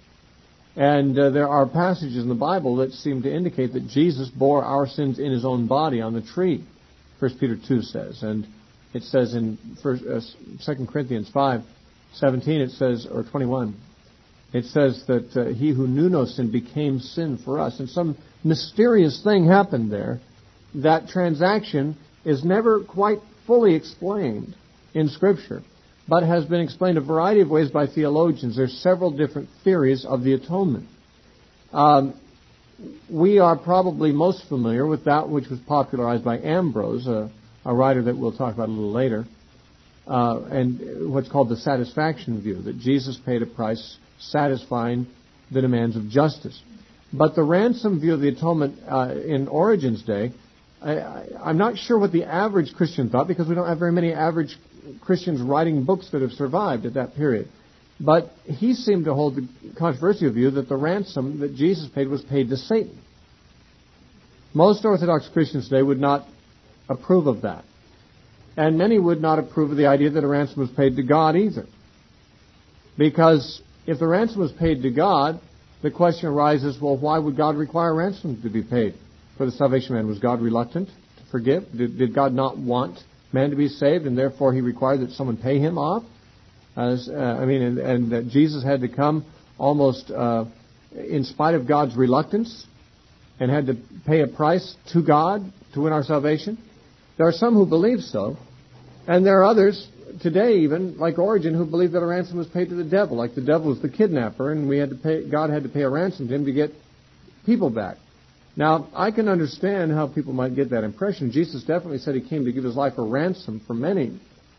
And uh, there are passages in the Bible that seem to indicate that Jesus bore our sins in his own body on the tree, First Peter two says. And it says in First, uh, Second Corinthians five seventeen, it says, or twenty-one, it says that uh, he who knew no sin became sin for us. And some mysterious thing happened there. That transaction is never quite fully explained in Scripture, but has been explained a variety of ways by theologians. There's several different theories of the atonement. Um, we are probably most familiar with that which was popularized by Ambrose, a, a writer that we'll talk about a little later, uh, and what's called the satisfaction view, that Jesus paid a price satisfying the demands of justice. But the ransom view of the atonement uh, in Origen's day, I, I, I'm not sure what the average Christian thought, because we don't have very many average Christians writing books that have survived at that period. But he seemed to hold the controversial view that the ransom that Jesus paid was paid to Satan. Most Orthodox Christians today would not approve of that. And many would not approve of the idea that a ransom was paid to God either. Because if the ransom was paid to God, the question arises, well, why would God require a ransom to be paid for the salvation of man? Was God reluctant to forgive? Did, did God not want man to be saved, and therefore he required that someone pay him off? As, uh, I mean, and, and that Jesus had to come almost uh, in spite of God's reluctance and had to pay a price to God to win our salvation? There are some who believe so, and there are others today even, like Origen, who believe that a ransom was paid to the devil, like the devil was the kidnapper, and we had to pay, God had to pay a ransom to him to get people back. Now, I can understand how people might get that impression. Jesus definitely said he came to give his life a ransom for many.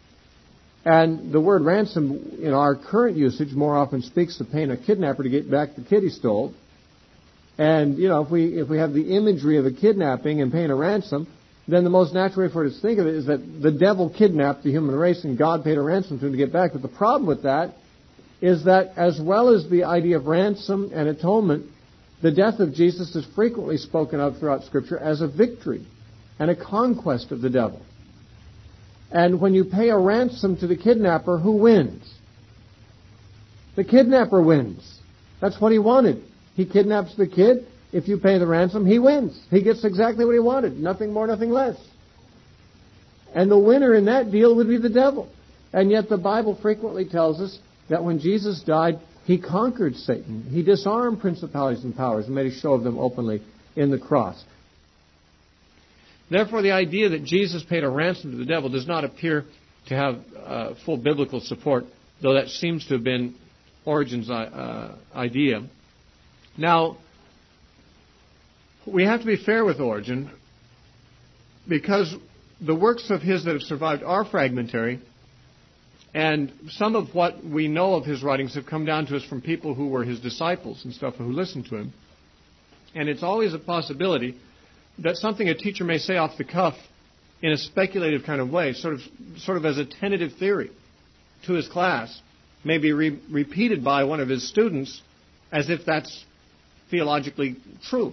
And the word ransom in our current usage more often speaks of paying a kidnapper to get back the kid he stole. And, you know, if we if we have the imagery of a kidnapping and paying a ransom, then the most natural way for us to think of it is that the devil kidnapped the human race and God paid a ransom to him to get back. But the problem with that is that as well as the idea of ransom and atonement, the death of Jesus is frequently spoken of throughout Scripture as a victory and a conquest of the devil. And when you pay a ransom to the kidnapper, who wins? The kidnapper wins. That's what he wanted. He kidnaps the kid. If you pay the ransom, he wins. He gets exactly what he wanted. Nothing more, nothing less. And the winner in that deal would be the devil. And yet the Bible frequently tells us that when Jesus died, he conquered Satan. He disarmed principalities and powers and made a show of them openly in the cross. Therefore, the idea that Jesus paid a ransom to the devil does not appear to have uh, full biblical support, though that seems to have been Origen's uh, idea. Now, we have to be fair with Origen, because the works of his that have survived are fragmentary, and some of what we know of his writings have come down to us from people who were his disciples and stuff, who listened to him. And it's always a possibility that something a teacher may say off the cuff in a speculative kind of way, sort of sort of as a tentative theory to his class, may be re- repeated by one of his students as if that's theologically true.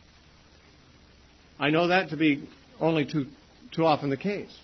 I know that to be only too too often the case.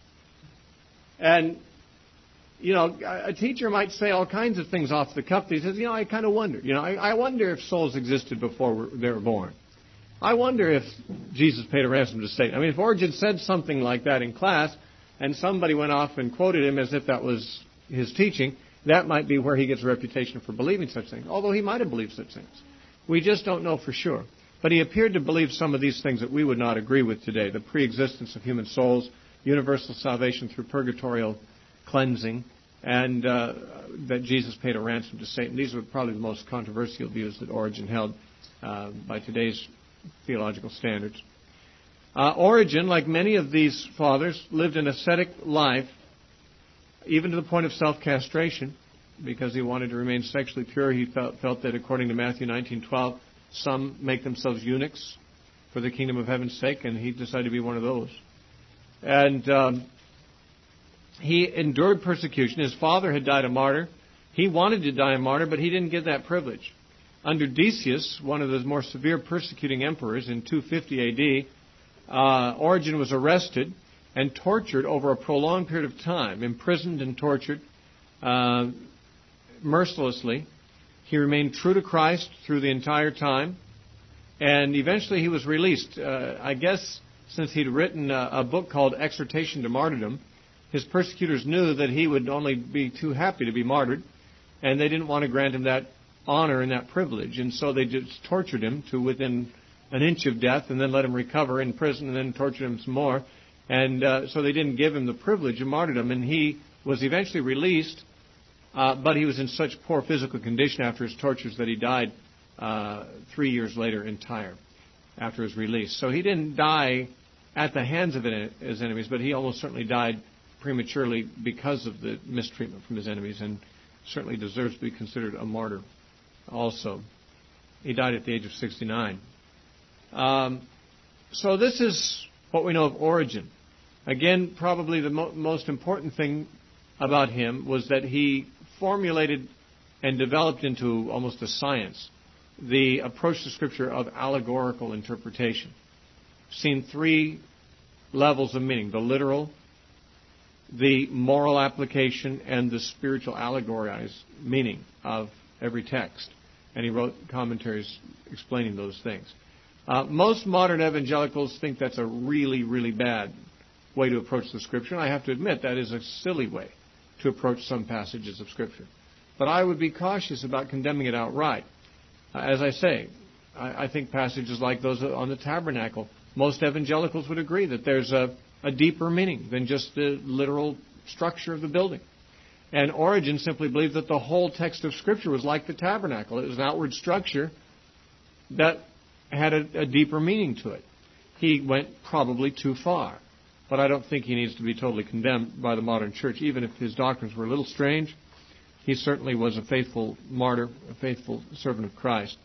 And, you know, a teacher might say all kinds of things off the cuff. He says, you know, I kind of wonder. You know, I, I wonder if souls existed before they were born. I wonder if Jesus paid a ransom to Satan. I mean, if Origen said something like that in class, and somebody went off and quoted him as if that was his teaching, that might be where he gets a reputation for believing such things, although he might have believed such things. We just don't know for sure. But he appeared to believe some of these things that we would not agree with today: the pre-existence of human souls, universal salvation through purgatorial cleansing, and uh, that Jesus paid a ransom to Satan. These were probably the most controversial views that Origen held uh, by today's theological standards. Uh, Origen, like many of these fathers, lived an ascetic life, even to the point of self-castration, because he wanted to remain sexually pure. He felt, felt that, according to Matthew nineteen twelve, some make themselves eunuchs for the kingdom of heaven's sake, and he decided to be one of those. And um, he endured persecution. His father had died a martyr. He wanted to die a martyr, but he didn't get that privilege. Under Decius, one of the more severe persecuting emperors in two fifty A D, uh, Origen was arrested and tortured over a prolonged period of time, imprisoned and tortured uh, mercilessly. He remained true to Christ through the entire time, and eventually he was released. Uh, I guess since he'd written a, a book called Exhortation to Martyrdom, his persecutors knew that he would only be too happy to be martyred, and they didn't want to grant him that honor and that privilege, and so they just tortured him to within an inch of death, and then let him recover in prison, and then tortured him some more. And uh, so they didn't give him the privilege of martyrdom, and he was eventually released, uh, but he was in such poor physical condition after his tortures that he died uh, three years later entire after his release. So he didn't die at the hands of his enemies, but he almost certainly died prematurely because of the mistreatment from his enemies, and certainly deserves to be considered a martyr also. He died at the age of sixty-nine. Um, so this is what we know of Origen. Again, probably the mo- most important thing about him was that he formulated and developed into almost a science the approach to Scripture of allegorical interpretation. Seen three levels of meaning: the literal, the moral application, and the spiritual allegorized meaning of every text. And he wrote commentaries explaining those things. Uh, most modern evangelicals think that's a really, really bad way to approach the Scripture. And I have to admit that is a silly way to approach some passages of Scripture. But I would be cautious about condemning it outright. Uh, as I say, I, I think passages like those on the tabernacle, most evangelicals would agree that there's a, a deeper meaning than just the literal structure of the building. And Origen simply believed that the whole text of Scripture was like the tabernacle. It was an outward structure that had a, a deeper meaning to it. He went probably too far, but I don't think he needs to be totally condemned by the modern church. Even if his doctrines were a little strange, he certainly was a faithful martyr, a faithful servant of Christ.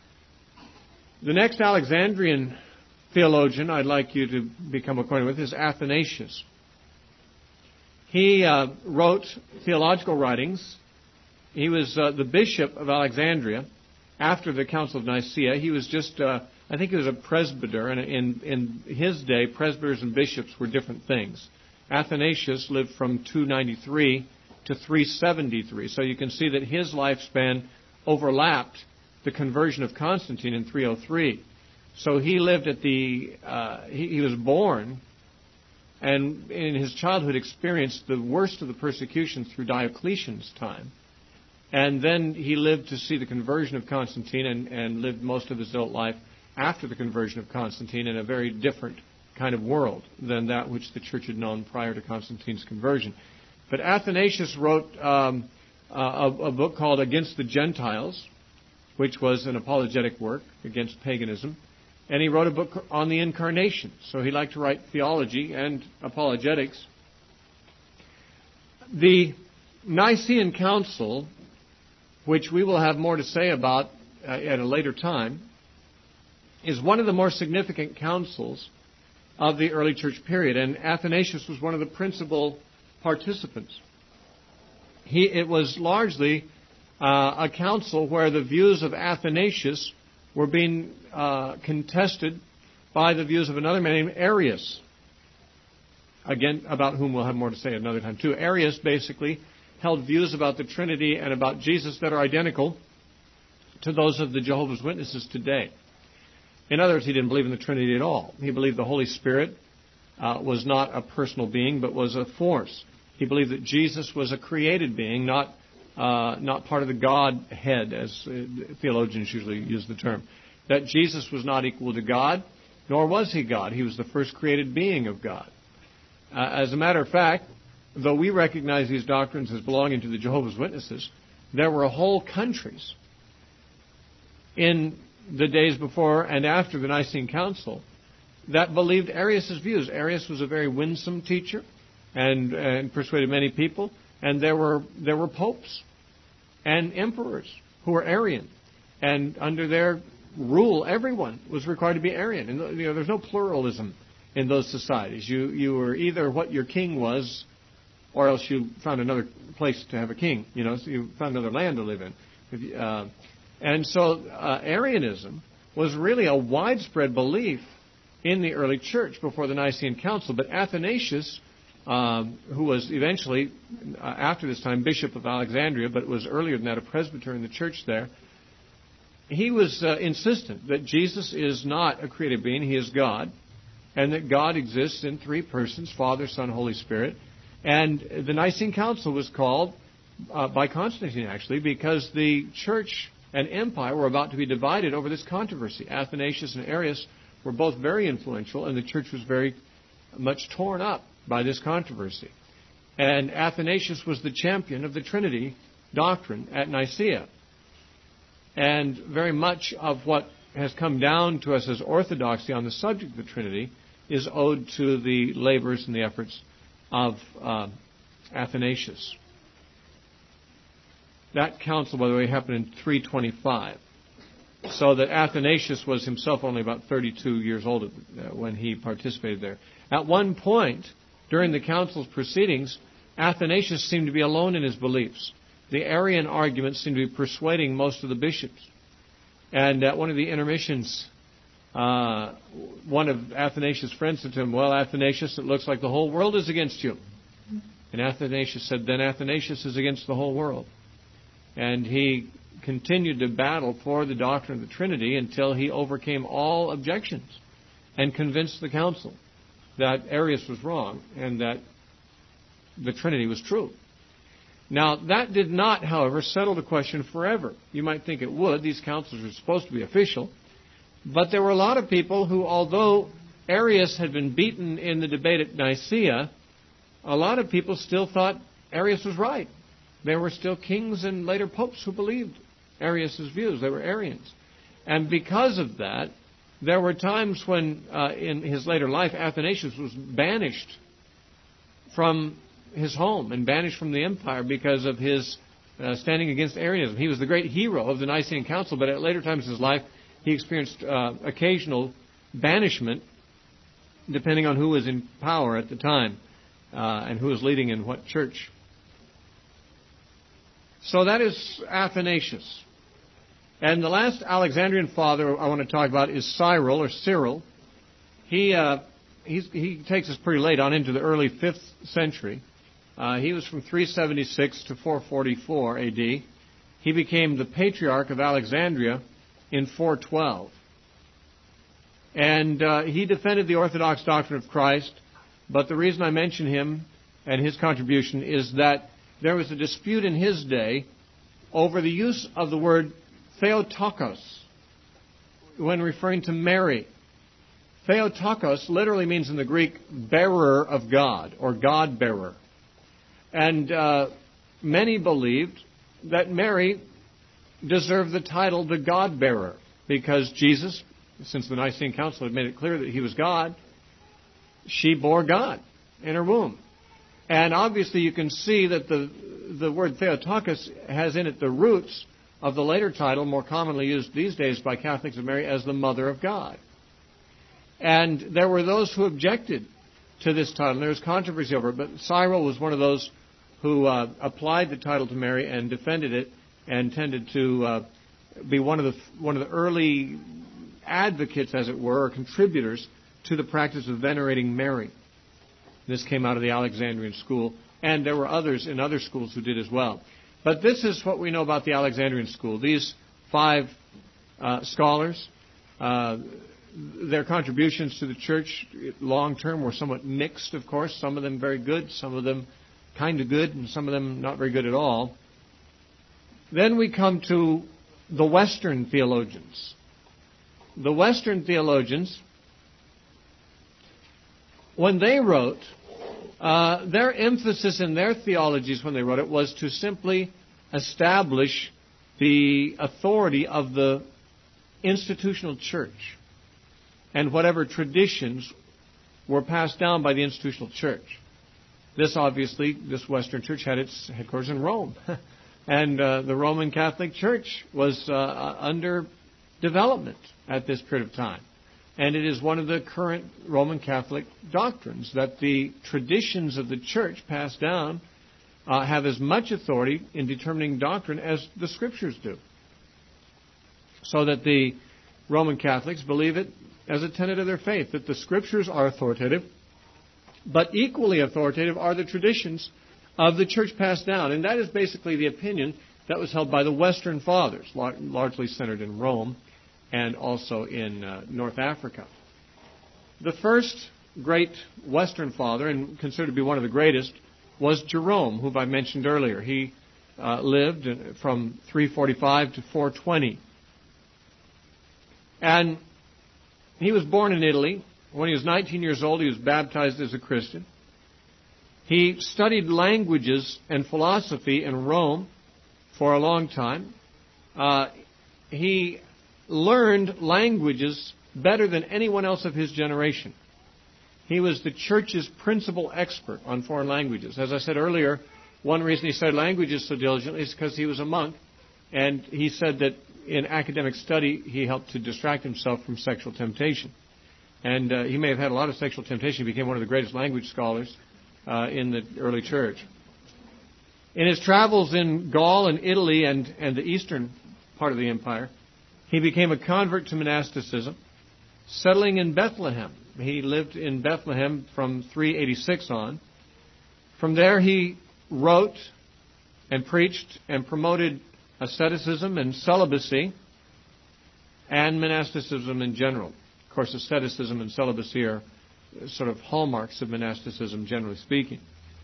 The next Alexandrian theologian I'd like you to become acquainted with is Athanasius. He uh, wrote theological writings He was uh, the bishop of Alexandria after the Council of Nicaea. He was just, uh, I think he was a presbyter, and in, in his day, presbyters and bishops were different things. Athanasius lived from two ninety-three to three seventy-three, so you can see that his lifespan overlapped the conversion of Constantine in three oh three. So he lived at the, uh, he, he was born, and in his childhood experienced the worst of the persecution through Diocletian's time. And then he lived to see the conversion of Constantine and, and lived most of his adult life after the conversion of Constantine in a very different kind of world than that which the church had known prior to Constantine's conversion. But Athanasius wrote um, a, a book called Against the Gentiles, which was an apologetic work against paganism. And he wrote a book on the Incarnation. So he liked to write theology and apologetics. The Nicene Council, which we will have more to say about uh, at a later time, is one of the more significant councils of the early church period. And Athanasius was one of the principal participants. He, it was largely uh, a council where the views of Athanasius were being uh, contested by the views of another man named Arius, again, about whom we'll have more to say another time too. Arius basically held views about the Trinity and about Jesus that are identical to those of the Jehovah's Witnesses today. In other words, he didn't believe in the Trinity at all. He believed the Holy Spirit uh, was not a personal being, but was a force. He believed that Jesus was a created being, not Uh, not part of the Godhead, as uh, theologians usually use the term. That Jesus was not equal to God, nor was he God. He was the first created being of God. Uh, as a matter of fact, though we recognize these doctrines as belonging to the Jehovah's Witnesses, there were whole countries in the days before and after the Nicene Council that believed Arius' views. Arius was a very winsome teacher and, and persuaded many people. And there were there were popes and emperors who were Arian, and under their rule, everyone was required to be Arian. And you know, there's no pluralism in those societies. You you were either what your king was, or else you found another place to have a king. You know, so you found another land to live in. Uh, and so uh, Arianism was really a widespread belief in the early church before the Nicene Council. But Athanasius, Um, who was eventually, uh, after this time, Bishop of Alexandria, but was earlier than that a presbyter in the church there, he was uh, insistent that Jesus is not a created being, he is God, and that God exists in three persons, Father, Son, Holy Spirit. And the Nicene Council was called uh, by Constantine, actually, because the church and empire were about to be divided over this controversy. Athanasius and Arius were both very influential, and the church was very much torn up by this controversy. And Athanasius was the champion of the Trinity doctrine at Nicaea. And very much of what has come down to us as orthodoxy on the subject of the Trinity is owed to the labors and the efforts of uh, Athanasius. That council, by the way, happened in three twenty-five. So that Athanasius was himself only about thirty-two years old when he participated there. At one point, during the council's proceedings, Athanasius seemed to be alone in his beliefs. The Arian arguments seemed to be persuading most of the bishops. And at one of the intermissions, uh, one of Athanasius' friends said to him, "Well, Athanasius, it looks like the whole world is against you." And Athanasius said, "Then Athanasius is against the whole world." And he continued to battle for the doctrine of the Trinity until he overcame all objections and convinced the council that Arius was wrong and that the Trinity was true. Now, that did not, however, settle the question forever. You might think it would. These councils were supposed to be official. But there were a lot of people who, although Arius had been beaten in the debate at Nicaea, a lot of people still thought Arius was right. There were still kings and later popes who believed Arius' views. They were Arians. And because of that, there were times when, uh, in his later life, Athanasius was banished from his home and banished from the empire because of his uh, standing against Arianism. He was the great hero of the Nicene Council, but at later times in his life, he experienced uh, occasional banishment, depending on who was in power at the time uh, and who was leading in what church. So that is Athanasius. And the last Alexandrian father I want to talk about is Cyril, or Cyril. He uh, he's, he takes us pretty late on into the early fifth century. Uh, he was from three seventy-six to four forty-four A D. He became the Patriarch of Alexandria in four twelve. And uh, he defended the Orthodox doctrine of Christ. But the reason I mention him and his contribution is that there was a dispute in his day over the use of the word Theotokos when referring to Mary. Theotokos literally means in the Greek bearer of God, or God bearer. And uh, many believed that Mary deserved the title the God bearer because Jesus, since the Nicene Council had made it clear that he was God, she bore God in her womb. And obviously you can see that the the word Theotokos has in it the roots of the later title, more commonly used these days by Catholics of Mary, as the Mother of God. And there were those who objected to this title. There was controversy over it, but Cyril was one of those who uh, applied the title to Mary and defended it and tended to uh, be one of the one of the early advocates, as it were, or contributors to the practice of venerating Mary. This came out of the Alexandrian school, and there were others in other schools who did as well. But this is what we know about the Alexandrian school. These five uh, scholars, uh, their contributions to the church long term were somewhat mixed, of course. Some of them very good, some of them kind of good, and some of them not very good at all. Then we come to the Western theologians. The Western theologians, when they wrote, uh, their emphasis in their theologies when they wrote it was to simply establish the authority of the institutional church and whatever traditions were passed down by the institutional church. This obviously, this Western church had its headquarters in Rome. And uh, the Roman Catholic Church was uh, under development at this period of time. And it is one of the current Roman Catholic doctrines that the traditions of the church passed down uh, have as much authority in determining doctrine as the Scriptures do. So that the Roman Catholics believe it as a tenet of their faith, that the Scriptures are authoritative, but equally authoritative are the traditions of the church passed down. And that is basically the opinion that was held by the Western Fathers, lar- largely centered in Rome and also in uh, North Africa. The first great Western Father, and considered to be one of the greatest, was Jerome, whom I mentioned earlier. He uh, lived from three forty-five to four twenty. And he was born in Italy. When he was nineteen years old, he was baptized as a Christian. He studied languages and philosophy in Rome for a long time. Uh, he learned languages better than anyone else of his generation. He was the church's principal expert on foreign languages. As I said earlier, one reason he studied languages so diligently is because he was a monk, and he said that in academic study he helped to distract himself from sexual temptation. And uh, he may have had a lot of sexual temptation. He became one of the greatest language scholars uh, in the early church. In his travels in Gaul and Italy and, and the eastern part of the empire, he became a convert to monasticism, settling in Bethlehem. He lived in Bethlehem from three eighty-six on. From there he wrote and preached and promoted asceticism and celibacy and monasticism in general. Of course, asceticism and celibacy are sort of hallmarks of monasticism, generally speaking.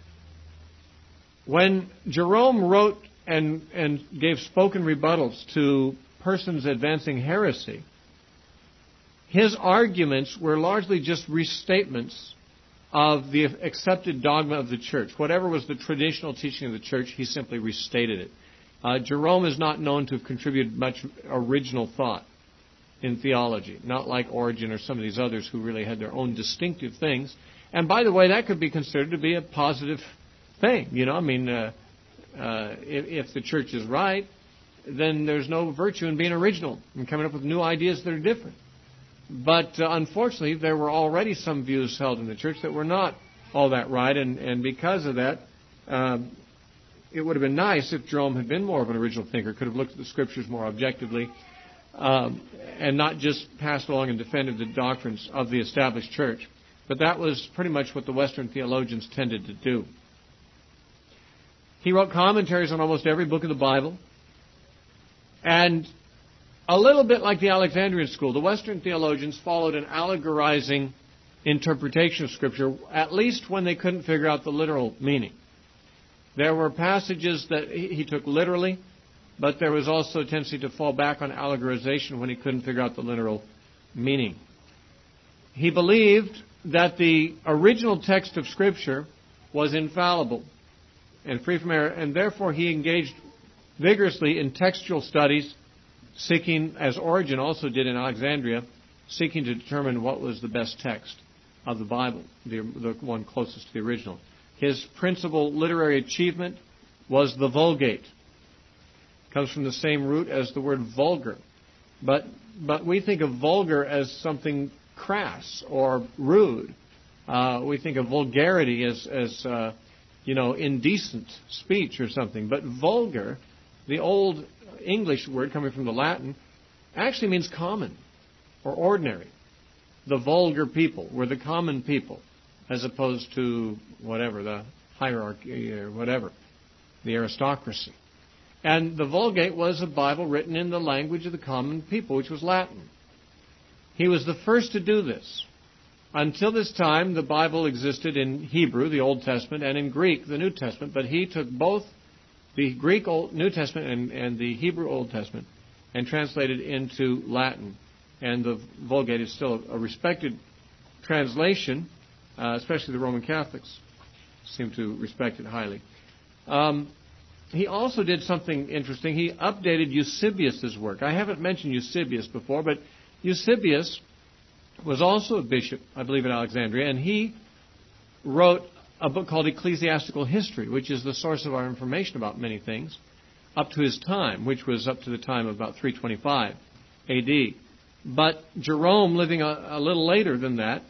When Jerome wrote and, and gave spoken rebuttals to persons advancing heresy, his arguments were largely just restatements of the accepted dogma of the church. Whatever was the traditional teaching of the church, he simply restated it. Uh, Jerome is not known to have contributed much original thought in theology, not like Origen or some of these others who really had their own distinctive things. And by the way, that could be considered to be a positive thing. You know, I mean, uh, uh, if, if the church is right, then there's no virtue in being original and coming up with new ideas that are different. But uh, unfortunately, there were already some views held in the church that were not all that right, and, and because of that, uh, it would have been nice if Jerome had been more of an original thinker, could have looked at the Scriptures more objectively, um, and not just passed along and defended the doctrines of the established church. But that was pretty much what the Western theologians tended to do. He wrote commentaries on almost every book of the Bible. And a little bit like the Alexandrian school, the Western theologians followed an allegorizing interpretation of Scripture, at least when they couldn't figure out the literal meaning. There were passages that he took literally, but there was also a tendency to fall back on allegorization when he couldn't figure out the literal meaning. He believed that the original text of Scripture was infallible and free from error, and therefore he engaged vigorously in textual studies, seeking, as Origen also did in Alexandria, seeking to determine what was the best text of the Bible, the, the one closest to the original. His principal literary achievement was the Vulgate. It comes from the same root as the word vulgar. But, but we think of vulgar as something crass or rude. Uh, we think of vulgarity as, as uh, you know, indecent speech or something. But vulgar, the old English word coming from the Latin, actually means common or ordinary. The vulgar people were the common people, as opposed to whatever, the hierarchy or whatever, the aristocracy. And the Vulgate was a Bible written in the language of the common people, which was Latin. He was the first to do this. Until this time, the Bible existed in Hebrew, the Old Testament, and in Greek, the New Testament, but he took both the Greek Old, New Testament and, and the Hebrew Old Testament and translated into Latin. And the Vulgate is still a respected translation, uh, especially the Roman Catholics seem to respect it highly. Um, he also did something interesting. He updated Eusebius' work. I haven't mentioned Eusebius before, but Eusebius was also a bishop, I believe, at Alexandria, and he wrote a book called Ecclesiastical History, which is the source of our information about many things, up to his time, which was up to the time of about three twenty-five A D. But Jerome, living a, a little later than that,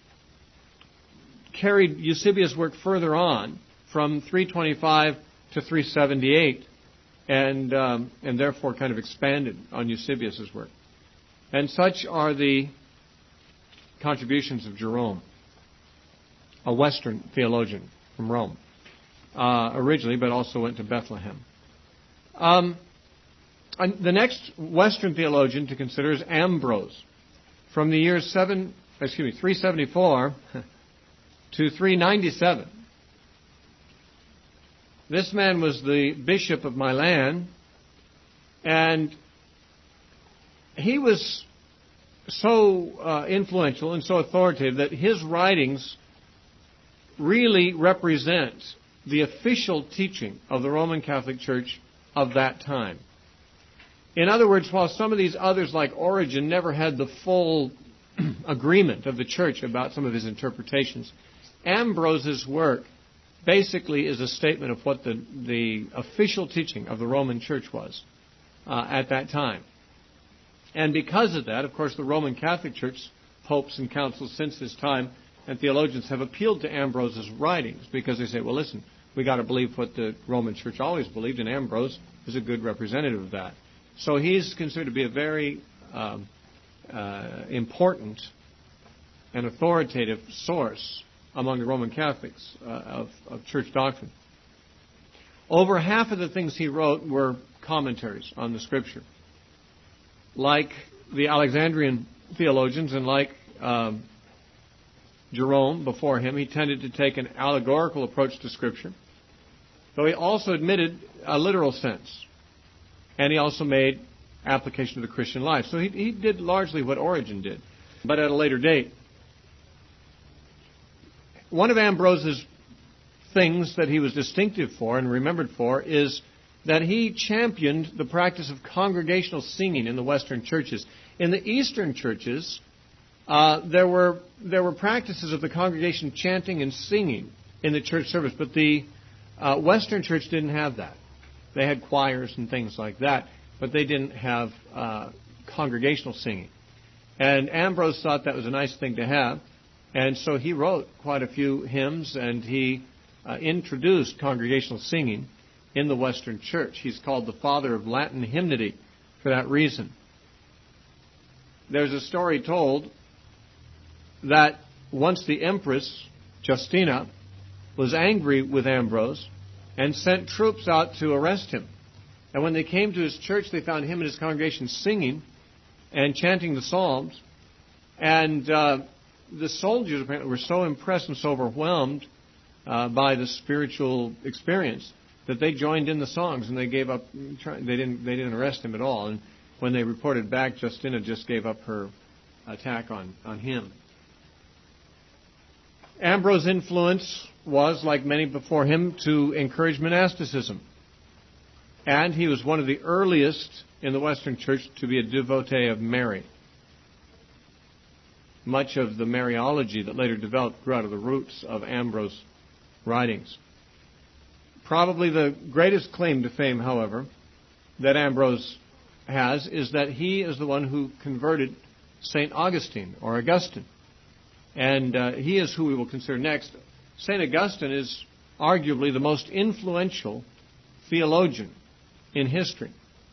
carried Eusebius' work further on from three twenty-five to three seventy-eight, and um, and therefore kind of expanded on Eusebius' work. And such are the contributions of Jerome, a Western theologian from Rome, uh, originally, but also went to Bethlehem. Um, and the next Western theologian to consider is Ambrose, from the year seven, excuse me, three seventy-four to three ninety-seven. This man was the bishop of Milan, and he was so uh, influential and so authoritative that his writings really represent the official teaching of the Roman Catholic Church of that time. In other words, while some of these others, like Origen, never had the full agreement of the Church about some of his interpretations, Ambrose's work basically is a statement of what the, the official teaching of the Roman Church was uh, at that time. And because of that, of course, the Roman Catholic Church, popes and councils since this time, and theologians have appealed to Ambrose's writings because they say, well, listen, we got to believe what the Roman Church always believed, and Ambrose is a good representative of that. So he's considered to be a very um, uh, important and authoritative source among the Roman Catholics uh, of, of church doctrine. Over half of the things he wrote were commentaries on the Scripture. Like the Alexandrian theologians and like um, Jerome before him, he tended to take an allegorical approach to Scripture, though he also admitted a literal sense. And he also made application to the Christian life. So he, he did largely what Origen did, but at a later date. One of Ambrose's things that he was distinctive for and remembered for is that he championed the practice of congregational singing in the Western churches. In the Eastern churches, uh, there were there were practices of the congregation chanting and singing in the church service, but the uh, Western church didn't have that. They had choirs and things like that, but they didn't have uh, congregational singing. And Ambrose thought that was a nice thing to have, and so he wrote quite a few hymns, and he uh, introduced congregational singing in the Western Church. He's called the father of Latin hymnody for that reason. There's a story told that once the Empress, Justina, was angry with Ambrose and sent troops out to arrest him. And when they came to his church, they found him and his congregation singing and chanting the Psalms. And uh, the soldiers apparently were so impressed and so overwhelmed uh, by the spiritual experience that they joined in the songs and they gave up. They didn't. They didn't arrest him at all. And when they reported back, Justina just gave up her attack on, on him. Ambrose's influence was, like many before him, to encourage monasticism. And he was one of the earliest in the Western Church to be a devotee of Mary. Much of the Mariology that later developed grew out of the roots of Ambrose's writings. Probably the greatest claim to fame, however, that Ambrose has is that he is the one who converted Saint Augustine, or Augustine. And uh, he is who we will consider next. Saint Augustine is arguably the most influential theologian in history.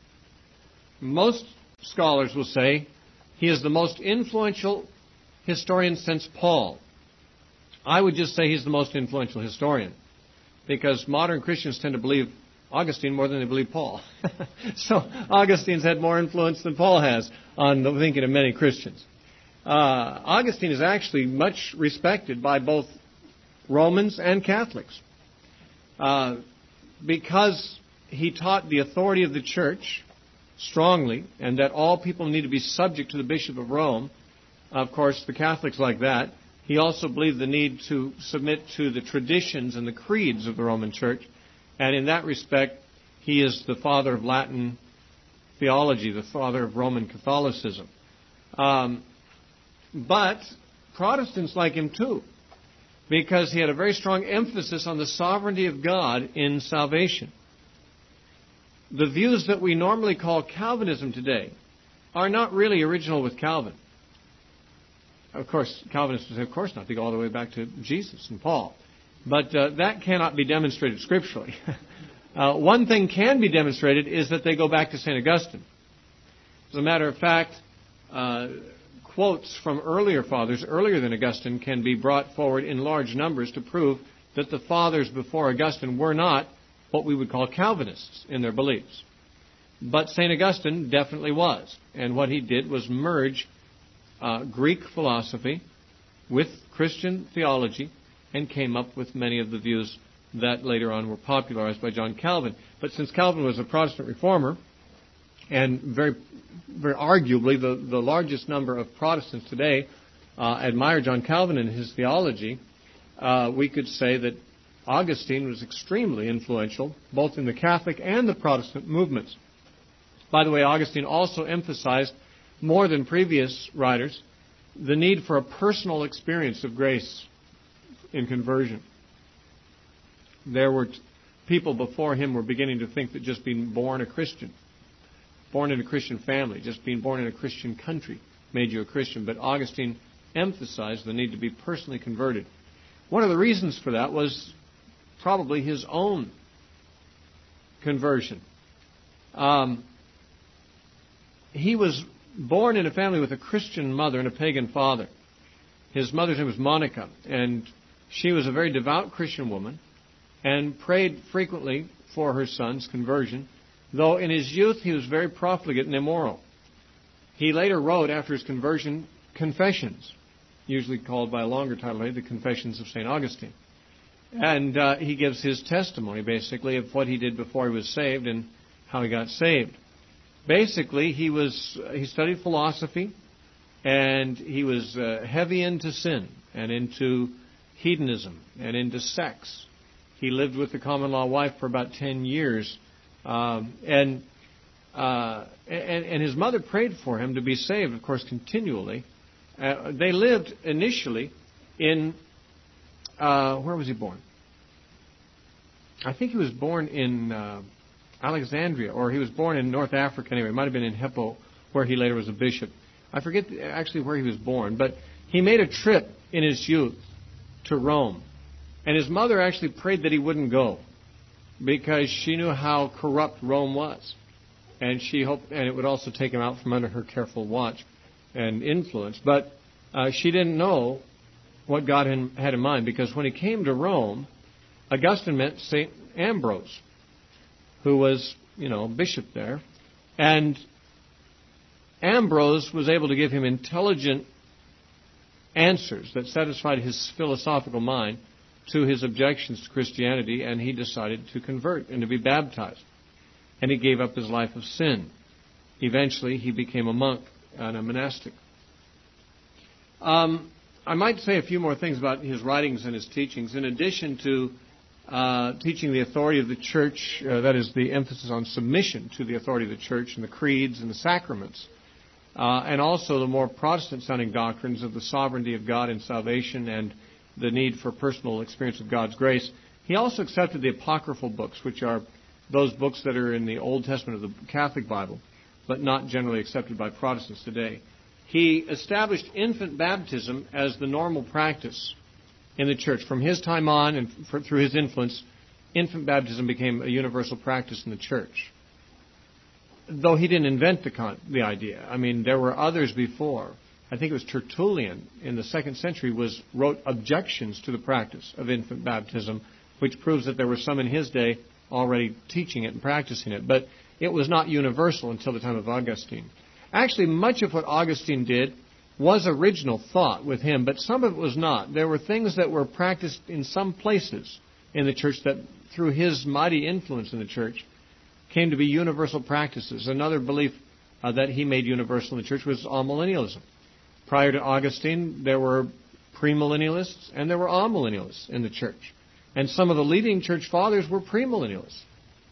Most scholars will say he is the most influential historian since Paul. I would just say he's the most influential historian, because modern Christians tend to believe Augustine more than they believe Paul. So Augustine's had more influence than Paul has on the thinking of many Christians. Uh, Augustine is actually much respected by both Romans and Catholics uh, because he taught the authority of the church strongly, and that all people need to be subject to the Bishop of Rome. Of course, the Catholics like that. He also believed the need to submit to the traditions and the creeds of the Roman Church. And in that respect, he is the father of Latin theology, the father of Roman Catholicism. Um, but Protestants like him too, because he had a very strong emphasis on the sovereignty of God in salvation. The views that we normally call Calvinism today are not really original with Calvin. Of course, Calvinists would say, of course not. They go all the way back to Jesus and Paul. But uh, that cannot be demonstrated scripturally. uh, one thing can be demonstrated is that they go back to Saint Augustine. As a matter of fact, uh, quotes from earlier fathers, earlier than Augustine, can be brought forward in large numbers to prove that the fathers before Augustine were not what we would call Calvinists in their beliefs. But Saint Augustine definitely was. And what he did was merge uh, Greek philosophy with Christian theology and came up with many of the views that later on were popularized by John Calvin. But since Calvin was a Protestant reformer, and very, very arguably the, the largest number of Protestants today uh, admire John Calvin and his theology, uh, we could say that Augustine was extremely influential, both in the Catholic and the Protestant movements. By the way, Augustine also emphasized, more than previous writers, the need for a personal experience of grace in conversion. There were t- people before him were beginning to think that just being born a Christian, born in a Christian family, just being born in a Christian country made you a Christian. But Augustine emphasized the need to be personally converted. One of the reasons for that was probably his own conversion. Um, he was born in a family with a Christian mother and a pagan father. His mother's name was Monica, and she was a very devout Christian woman and prayed frequently for her son's conversion, though in his youth he was very profligate and immoral. He later wrote, after his conversion, Confessions, usually called by a longer title, the Confessions of Saint Augustine. And uh, he gives his testimony, basically, of what he did before he was saved and how he got saved. Basically, he was he studied philosophy, and he was uh, heavy into sin and into hedonism and into sex. He lived with the common law wife for about ten years, um, and, uh, and and his mother prayed for him to be saved, of course, continually. Uh, they lived initially in uh, where was he born? I think he was born in uh, Alexandria, or he was born in North Africa anyway. It might have been in Hippo, where he later was a bishop. I forget actually where he was born, but he made a trip in his youth to Rome. And his mother actually prayed that he wouldn't go, because she knew how corrupt Rome was. And she hoped, and it would also take him out from under her careful watch and influence. But uh, she didn't know what God had in mind, because when he came to Rome, Augustine met Saint Ambrose, who was, you know, bishop there. And Ambrose was able to give him intelligent answers that satisfied his philosophical mind to his objections to Christianity, and he decided to convert and to be baptized. And he gave up his life of sin. Eventually, he became a monk and a monastic. Um, I might say a few more things about his writings and his teachings. In addition to uh, teaching the authority of the church, uh, that is the emphasis on submission to the authority of the church and the creeds and the sacraments, uh, and also the more Protestant-sounding doctrines of the sovereignty of God in salvation and the need for personal experience of God's grace, he also accepted the apocryphal books, which are those books that are in the Old Testament of the Catholic Bible, but not generally accepted by Protestants today. He established infant baptism as the normal practice in the church. From his time on, and for, through his influence, infant baptism became a universal practice in the church. Though he didn't invent the, con- the idea. I mean, there were others before. I think it was Tertullian in the second century was wrote objections to the practice of infant baptism, which proves that there were some in his day already teaching it and practicing it. But it was not universal until the time of Augustine. Actually, much of what Augustine did was original thought with him, but some of it was not. There were things that were practiced in some places in the church that, through his mighty influence in the church, came to be universal practices. Another belief uh, that he made universal in the church was amillennialism. Prior to Augustine, there were premillennialists and there were amillennialists in the church. And some of the leading church fathers were premillennialists.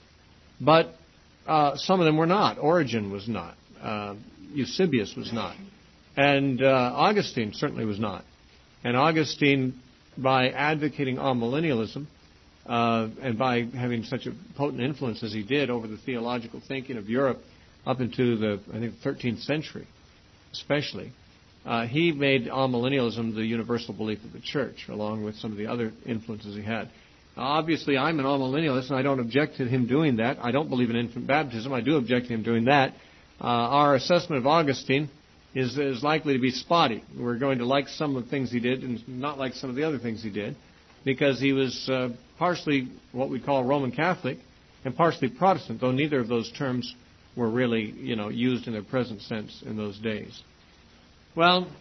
But uh, some of them were not. Origen was not. Uh, Eusebius was not. And uh, Augustine certainly was not. And Augustine, by advocating amillennialism, uh, and by having such a potent influence as he did over the theological thinking of Europe up into the, I think, thirteenth century, especially, uh, he made amillennialism the universal belief of the church, along with some of the other influences he had. Obviously, I'm an amillennialist, and I don't object to him doing that. I don't believe in infant baptism. I do object to him doing that. Uh, our assessment of Augustine is, is likely to be spotty. We're going to like some of the things he did and not like some of the other things he did, because he was uh, partially what we call Roman Catholic and partially Protestant, though neither of those terms were really, you know, used in their present sense in those days. Well,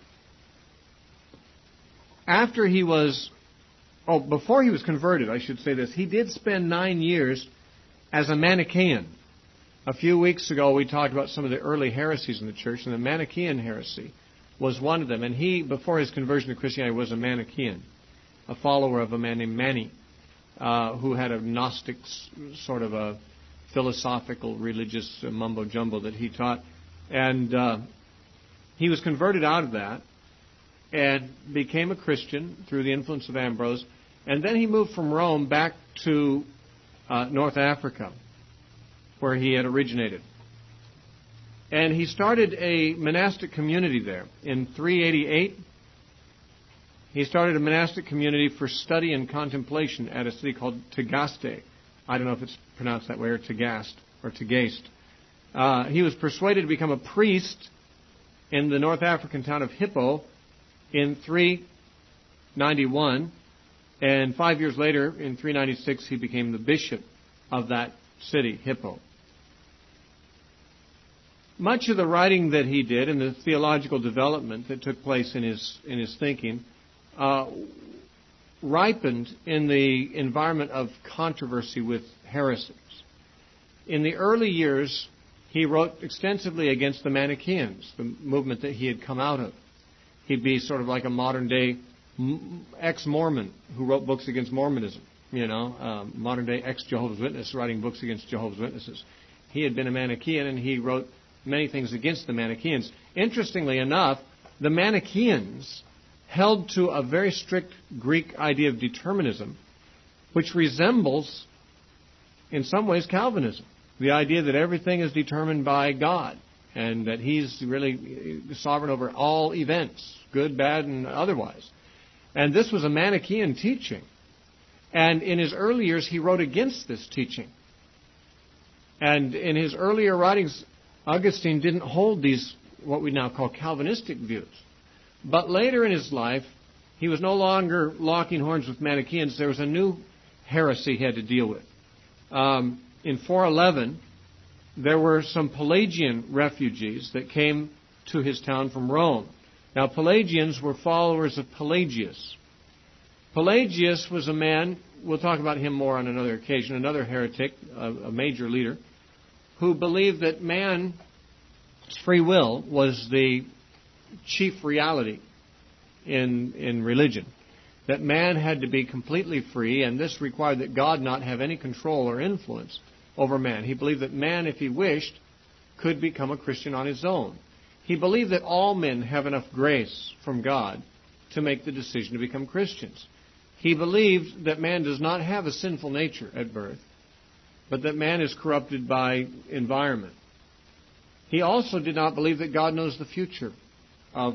after he was, oh, before he was converted, I should say this, he did spend nine years as a Manichaean. A few weeks ago, we talked about some of the early heresies in the church, and the Manichaean heresy was one of them. And he, before his conversion to Christianity, was a Manichaean, a follower of a man named Mani, uh, who had a Gnostic sort of a philosophical, religious uh, mumbo-jumbo that he taught. And uh, he was converted out of that and became a Christian through the influence of Ambrose. And then he moved from Rome back to uh, North Africa, where he had originated. And he started a monastic community there. In three eighty-eight, he started a monastic community for study and contemplation at a city called Tagaste. I don't know if it's pronounced that way, or Tagaste, or Tagaste. Uh, he was persuaded to become a priest in the North African town of Hippo in three ninety-one. And five years later, in three ninety-six, he became the bishop of that city, Hippo. Much of the writing that he did and the theological development that took place in his in his thinking uh, ripened in the environment of controversy with heresies. In the early years, he wrote extensively against the Manichaeans, the movement that he had come out of. He'd be sort of like a modern-day ex-Mormon who wrote books against Mormonism, you know, um, modern-day ex-Jehovah's Witness writing books against Jehovah's Witnesses. He had been a Manichaean, and he wrote many things against the Manichaeans. Interestingly enough, the Manichaeans held to a very strict Greek idea of determinism, which resembles, in some ways, Calvinism. The idea that everything is determined by God and that He's really sovereign over all events, good, bad, and otherwise. And this was a Manichaean teaching. And in his early years, he wrote against this teaching. And in his earlier writings, Augustine didn't hold these, what we now call Calvinistic views. But later in his life, he was no longer locking horns with Manichaeans. There was a new heresy he had to deal with. Um, in four eleven, there were some Pelagian refugees that came to his town from Rome. Now, Pelagians were followers of Pelagius. Pelagius was a man, we'll talk about him more on another occasion, another heretic, a, a major leader, who believed that man's free will was the chief reality in, in religion. That man had to be completely free, and this required that God not have any control or influence over man. He believed that man, if he wished, could become a Christian on his own. He believed that all men have enough grace from God to make the decision to become Christians. He believed that man does not have a sinful nature at birth, but that man is corrupted by environment. He also did not believe that God knows the future of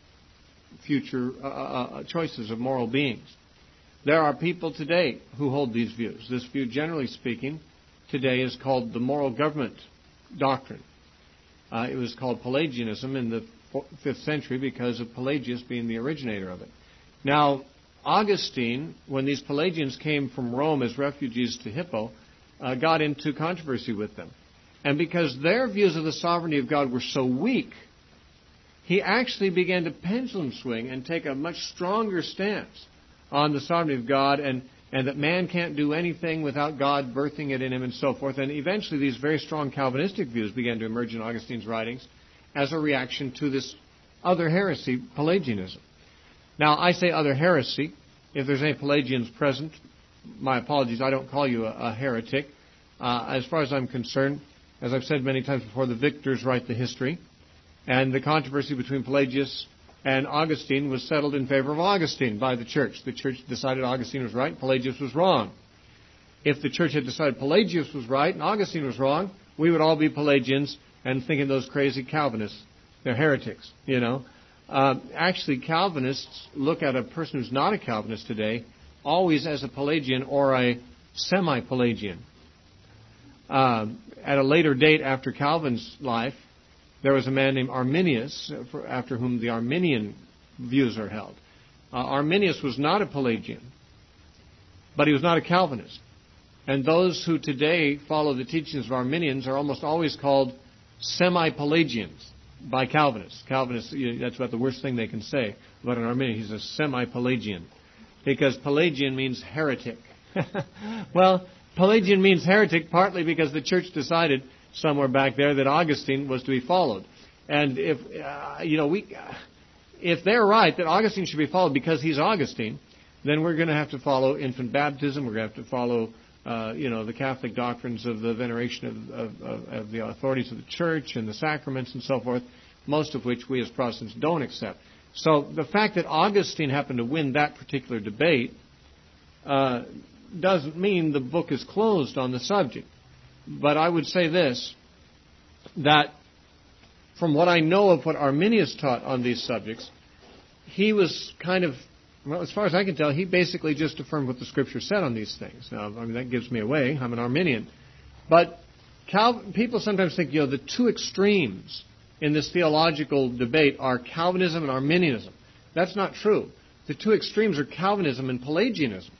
future uh, uh, choices of moral beings. There are people today who hold these views. This view, generally speaking, today is called the moral government doctrine. Uh, it was called Pelagianism in the fifth century because of Pelagius being the originator of it. Now, Augustine, when these Pelagians came from Rome as refugees to Hippo, uh, got into controversy with them. And because their views of the sovereignty of God were so weak, he actually began to pendulum swing and take a much stronger stance on the sovereignty of God and, and that man can't do anything without God birthing it in him and so forth. And eventually these very strong Calvinistic views began to emerge in Augustine's writings as a reaction to this other heresy, Pelagianism. Now, I say other heresy. If there's any Pelagians present, my apologies, I don't call you a, a heretic. Uh, as far as I'm concerned, as I've said many times before, the victors write the history. And the controversy between Pelagius and Augustine was settled in favor of Augustine by the church. The church decided Augustine was right, Pelagius was wrong. If the church had decided Pelagius was right and Augustine was wrong, we would all be Pelagians and thinking those crazy Calvinists. They're heretics, you know. Uh, actually, Calvinists look at a person who's not a Calvinist today always as a Pelagian or a semi-Pelagian. Uh, at a later date after Calvin's life, there was a man named Arminius, after whom the Arminian views are held. Uh, Arminius was not a Pelagian, but he was not a Calvinist. And those who today follow the teachings of Arminians are almost always called semi-Pelagians by Calvinists. Calvinists, that's about the worst thing they can say about an Arminian. He's a semi-Pelagian, because Pelagian means heretic. Well, Pelagian means heretic partly because the church decided somewhere back there that Augustine was to be followed. And if, uh, you know, we, uh, if they're right that Augustine should be followed because he's Augustine, then we're going to have to follow infant baptism. We're going to have to follow, uh, you know, the Catholic doctrines of the veneration of, of, of, of the authorities of the church and the sacraments and so forth, most of which we as Protestants don't accept. So the fact that Augustine happened to win that particular debate uh, doesn't mean the book is closed on the subject. But I would say this, that from what I know of what Arminius taught on these subjects, he was kind of, well, as far as I can tell, he basically just affirmed what the Scripture said on these things. Now, I mean, that gives me away. I'm an Arminian. But Cal- people sometimes think, you know, the two extremes in this theological debate are Calvinism and Arminianism. That's not true. The two extremes are Calvinism and Pelagianism.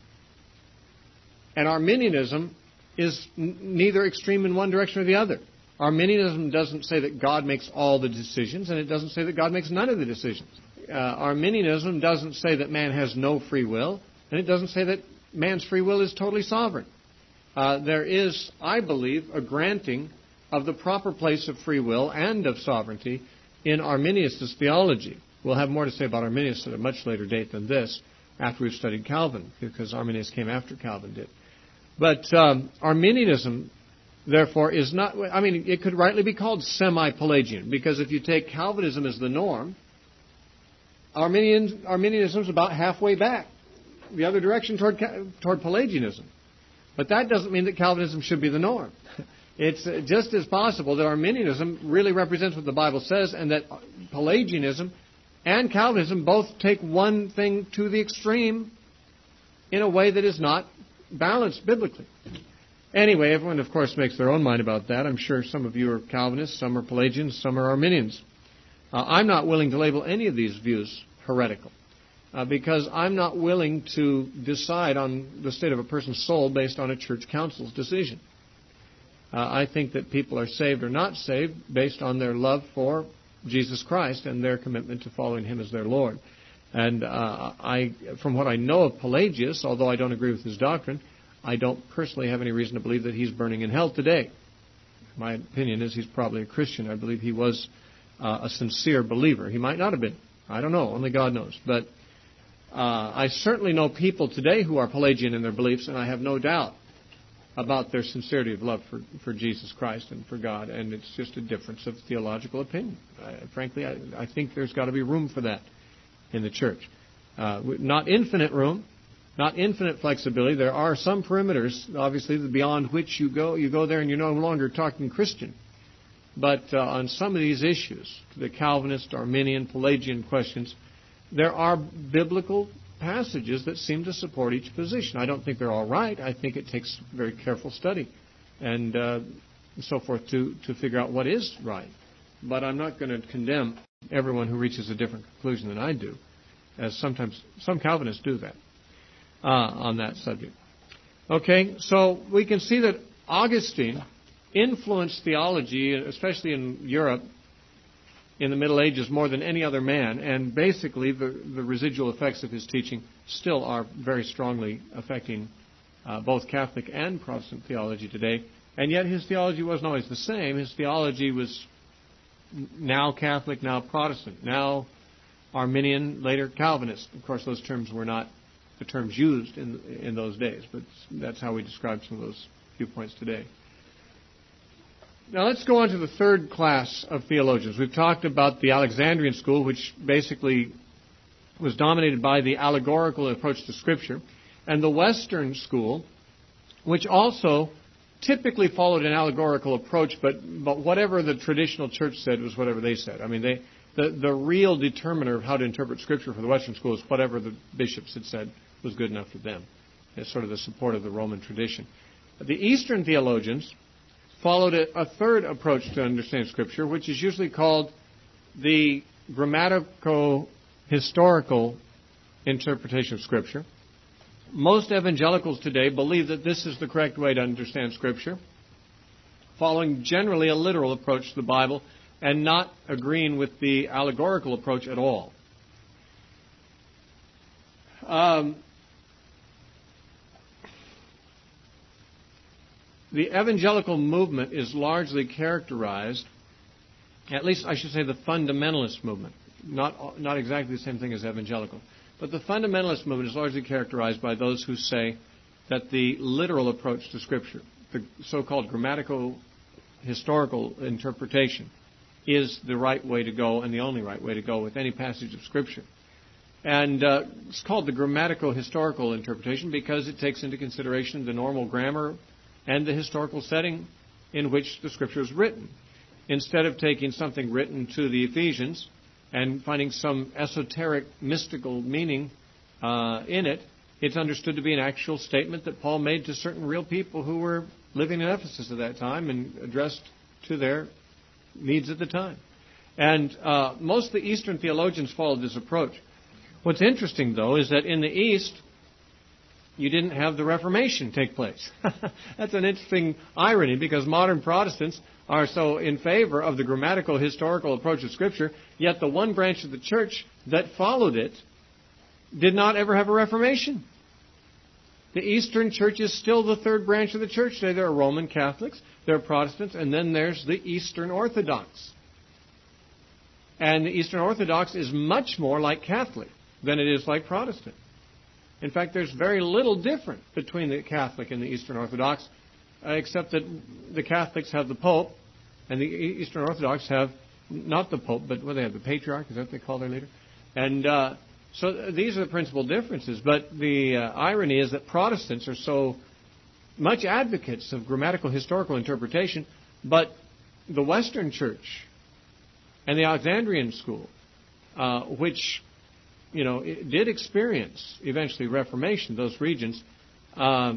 And Arminianism is n- neither extreme in one direction or the other. Arminianism doesn't say that God makes all the decisions, and it doesn't say that God makes none of the decisions. Uh, Arminianism doesn't say that man has no free will, and it doesn't say that man's free will is totally sovereign. Uh, there is, I believe, a granting of the proper place of free will and of sovereignty in Arminius' theology. We'll have more to say about Arminius at a much later date than this, after we've studied Calvin, because Arminius came after Calvin did. But um, Arminianism, therefore, is not, I mean, it could rightly be called semi-Pelagian, because if you take Calvinism as the norm, Arminian, Arminianism is about halfway back, the other direction toward, toward Pelagianism. But that doesn't mean that Calvinism should be the norm. It's just as possible that Arminianism really represents what the Bible says, and that Pelagianism and Calvinism both take one thing to the extreme in a way that is not balanced biblically. Anyway, everyone, of course, makes their own mind about that. I'm sure some of you are Calvinists, some are Pelagians, some are Arminians. Uh, I'm not willing to label any of these views heretical uh, because I'm not willing to decide on the state of a person's soul based on a church council's decision. Uh, I think that people are saved or not saved based on their love for Jesus Christ and their commitment to following Him as their Lord. And uh, I, from what I know of Pelagius, although I don't agree with his doctrine, I don't personally have any reason to believe that he's burning in hell today. My opinion is he's probably a Christian. I believe he was uh, a sincere believer. He might not have been. I don't know. Only God knows. But uh, I certainly know people today who are Pelagian in their beliefs, and I have no doubt about their sincerity of love for, for Jesus Christ and for God. And it's just a difference of theological opinion. I, frankly, I, I think there's got to be room for that in the church. Uh, not infinite room, not infinite flexibility. There are some perimeters, obviously, beyond which you go. You go there and you're no longer talking Christian. But uh, on some of these issues, the Calvinist, Arminian, Pelagian questions, there are biblical passages that seem to support each position. I don't think they're all right. I think it takes very careful study and uh, so forth to, to figure out what is right. But I'm not going to condemn everyone who reaches a different conclusion than I do, as sometimes some Calvinists do that uh, on that subject. Okay, so we can see that Augustine influenced theology, especially in Europe, in the Middle Ages more than any other man, and basically the, the residual effects of his teaching still are very strongly affecting uh, both Catholic and Protestant theology today. And yet his theology wasn't always the same. His theology was now Catholic, now Protestant, now Arminian, later Calvinist. Of course, those terms were not the terms used in in those days, but that's how we describe some of those viewpoints today. Now let's go on to the third class of theologians. We've talked about the Alexandrian school, which basically was dominated by the allegorical approach to Scripture, and the Western school, which also typically followed an allegorical approach, but but whatever the traditional church said was whatever they said. I mean, they the, the real determiner of how to interpret Scripture for the Western school is whatever the bishops had said was good enough for them. It's sort of the support of the Roman tradition. The Eastern theologians followed a, a third approach to understanding Scripture, which is usually called the grammatico-historical interpretation of Scripture. Most evangelicals today believe that this is the correct way to understand Scripture, following generally a literal approach to the Bible and not agreeing with the allegorical approach at all. Um, the evangelical movement is largely characterized, at least I should say the fundamentalist movement, not, not exactly the same thing as evangelical. But the fundamentalist movement is largely characterized by those who say that the literal approach to Scripture, the so-called grammatical-historical interpretation, is the right way to go and the only right way to go with any passage of Scripture. And uh, it's called the grammatical-historical interpretation because it takes into consideration the normal grammar and the historical setting in which the Scripture is written. Instead of taking something written to the Ephesians and finding some esoteric, mystical meaning uh, in it, it's understood to be an actual statement that Paul made to certain real people who were living in Ephesus at that time and addressed to their needs at the time. And uh, most of the Eastern theologians followed this approach. What's interesting, though, is that in the East, you didn't have the Reformation take place. That's an interesting irony because modern Protestants are so in favor of the grammatical historical approach of Scripture, yet the one branch of the church that followed it did not ever have a Reformation. The Eastern Church is still the third branch of the church today. There are Roman Catholics, there are Protestants, and then there's the Eastern Orthodox. And the Eastern Orthodox is much more like Catholic than it is like Protestant. In fact, there's very little different between the Catholic and the Eastern Orthodox, uh, except that the Catholics have the Pope, and the Eastern Orthodox have not the Pope, but what they have, the Patriarch, is that what they call their leader? And uh, so these are the principal differences. But the uh, irony is that Protestants are so much advocates of grammatical historical interpretation, but the Western Church and the Alexandrian school, uh, which you know, it did experience eventually Reformation, those regions, um,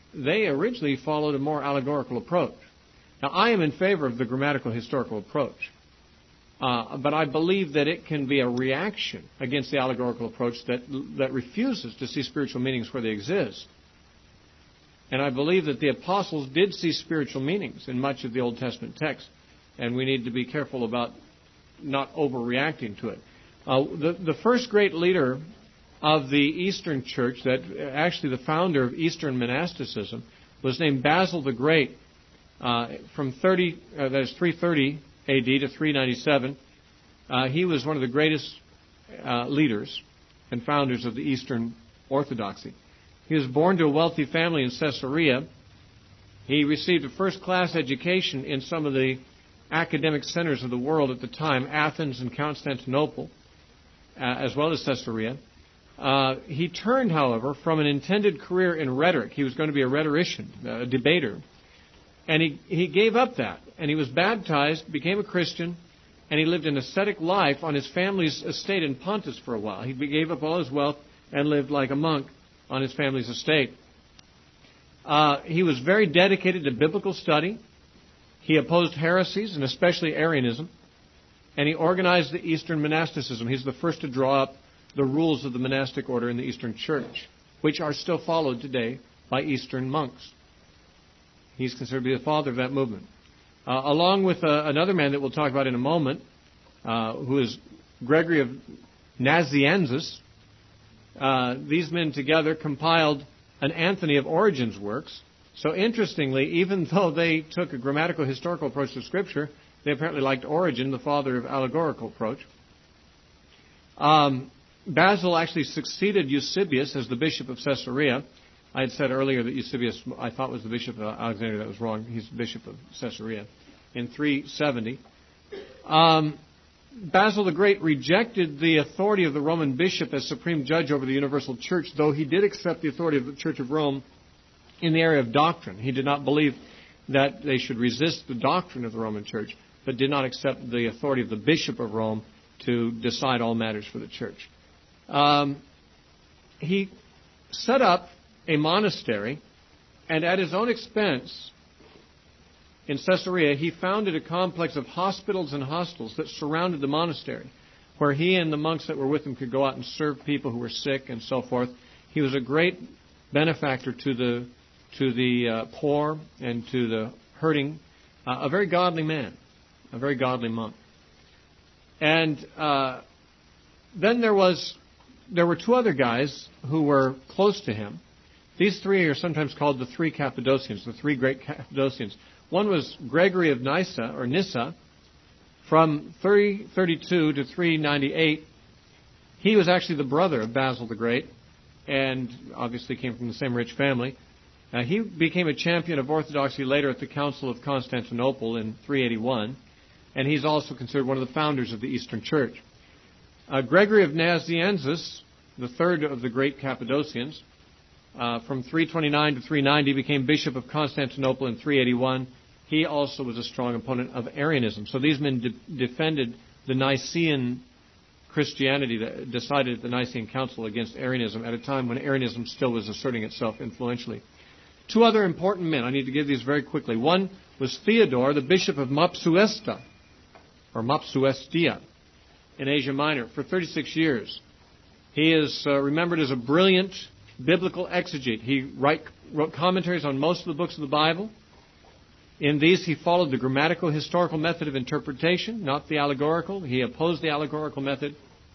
they originally followed a more allegorical approach. Now, I am in favor of the grammatical historical approach, uh, but I believe that it can be a reaction against the allegorical approach that that refuses to see spiritual meanings where they exist. And I believe that the apostles did see spiritual meanings in much of the Old Testament text, and we need to be careful about not overreacting to it. Uh, the, the first great leader of the Eastern Church, that actually the founder of Eastern monasticism, was named Basil the Great, uh, from thirty, uh, that is three thirty A D to three ninety-seven. Uh, he was one of the greatest uh, leaders and founders of the Eastern Orthodoxy. He was born to a wealthy family in Caesarea. He received a first-class education in some of the academic centers of the world at the time, Athens and Constantinople, uh, as well as Caesarea. Uh, he turned, however, from an intended career in rhetoric. He was going to be a rhetorician, a debater. And he, he gave up that. And he was baptized, became a Christian, and he lived an ascetic life on his family's estate in Pontus for a while. He gave up all his wealth and lived like a monk on his family's estate. Uh, he was very dedicated to biblical study. He opposed heresies, and especially Arianism. And he organized the Eastern monasticism. He's the first to draw up the rules of the monastic order in the Eastern Church, which are still followed today by Eastern monks. He's considered to be the father of that movement. Uh, along with uh, another man that we'll talk about in a moment, uh, who is Gregory of Nazianzus. Uh, these men together compiled an Anthony of Origen's works. So interestingly, even though they took a grammatical historical approach to Scripture, they apparently liked Origen, the father of allegorical approach. Um, Basil actually succeeded Eusebius as the bishop of Caesarea. I had said earlier that Eusebius, I thought, was the bishop of Alexandria. That was wrong. He's the bishop of Caesarea in three seventy. Um, Basil the Great rejected the authority of the Roman bishop as supreme judge over the universal church, though he did accept the authority of the Church of Rome in the area of doctrine. He did not believe that they should resist the doctrine of the Roman church, but did not accept the authority of the bishop of Rome to decide all matters for the church. Um, he set up a monastery, and at his own expense, in Caesarea, he founded a complex of hospitals and hostels that surrounded the monastery, where he and the monks that were with him could go out and serve people who were sick and so forth. He was a great benefactor to the to the uh, poor and to the hurting, uh, a very godly man, a very godly monk. And uh, then there was there were two other guys who were close to him. These three are sometimes called the three Cappadocians, the three great Cappadocians. One was Gregory of Nyssa, or Nyssa, from three thirty-two to three ninety-eight. He was actually the brother of Basil the Great, and obviously came from the same rich family. Uh, he became a champion of orthodoxy later at the Council of Constantinople in three eighty-one, and he's also considered one of the founders of the Eastern Church. Uh, Gregory of Nazianzus, the third of the great Cappadocians, uh, from three twenty-nine to three ninety, became Bishop of Constantinople in three eighty-one. He also was a strong opponent of Arianism. So these men de- defended the Nicene Christianity that decided at the Nicene Council against Arianism at a time when Arianism still was asserting itself influentially. Two other important men. I need to give these very quickly. One was Theodore, the Bishop of Mopsuestia, or Mopsuestia, in Asia Minor, for thirty-six years. He is uh, remembered as a brilliant biblical exegete. He write, wrote commentaries on most of the books of the Bible. In these, he followed the grammatical historical method of interpretation, not the allegorical. He opposed the allegorical method.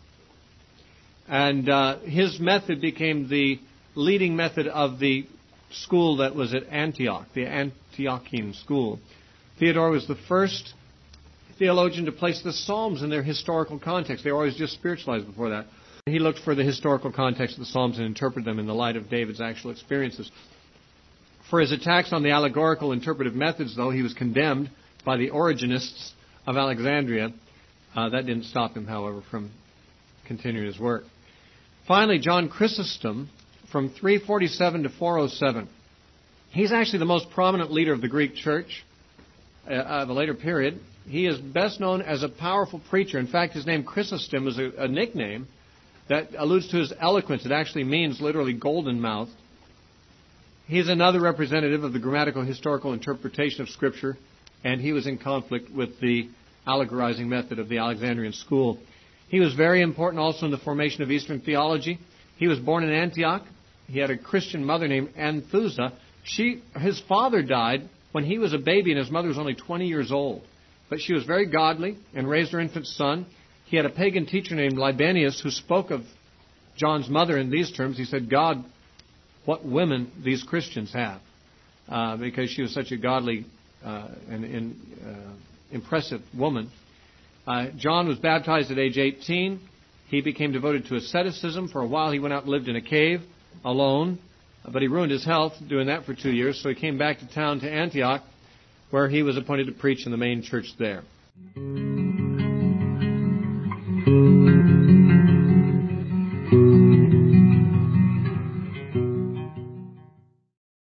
And uh, his method became the leading method of the school that was at Antioch, the Antiochian school. Theodore was the first theologian to place the Psalms in their historical context. They were always just spiritualized before that. He looked for the historical context of the Psalms and interpreted them in the light of David's actual experiences. For his attacks on the allegorical interpretive methods, though, he was condemned by the Origenists of Alexandria. Uh, that didn't stop him, however, from continuing his work. Finally, John Chrysostom, from three forty-seven to four oh seven. He's actually the most prominent leader of the Greek church uh, of a later period. He is best known as a powerful preacher. In fact, his name Chrysostom is a, a nickname that alludes to his eloquence. It actually means literally golden-mouthed. He's another representative of the grammatical historical interpretation of Scripture, and he was in conflict with the allegorizing method of the Alexandrian school. He was very important also in the formation of Eastern theology. He was born in Antioch. He had a Christian mother named Anthusa. She, his father died when he was a baby and his mother was only twenty years old. But she was very godly and raised her infant son. He had a pagan teacher named Libanius who spoke of John's mother in these terms. He said, God, what women these Christians have, uh, because she was such a godly uh, and, and uh, impressive woman. Uh, John was baptized at age eighteen. He became devoted to asceticism. For a while he went out and lived in a cave alone, but he ruined his health doing that for two years, so he came back to town to Antioch, where he was appointed to preach in the main church there.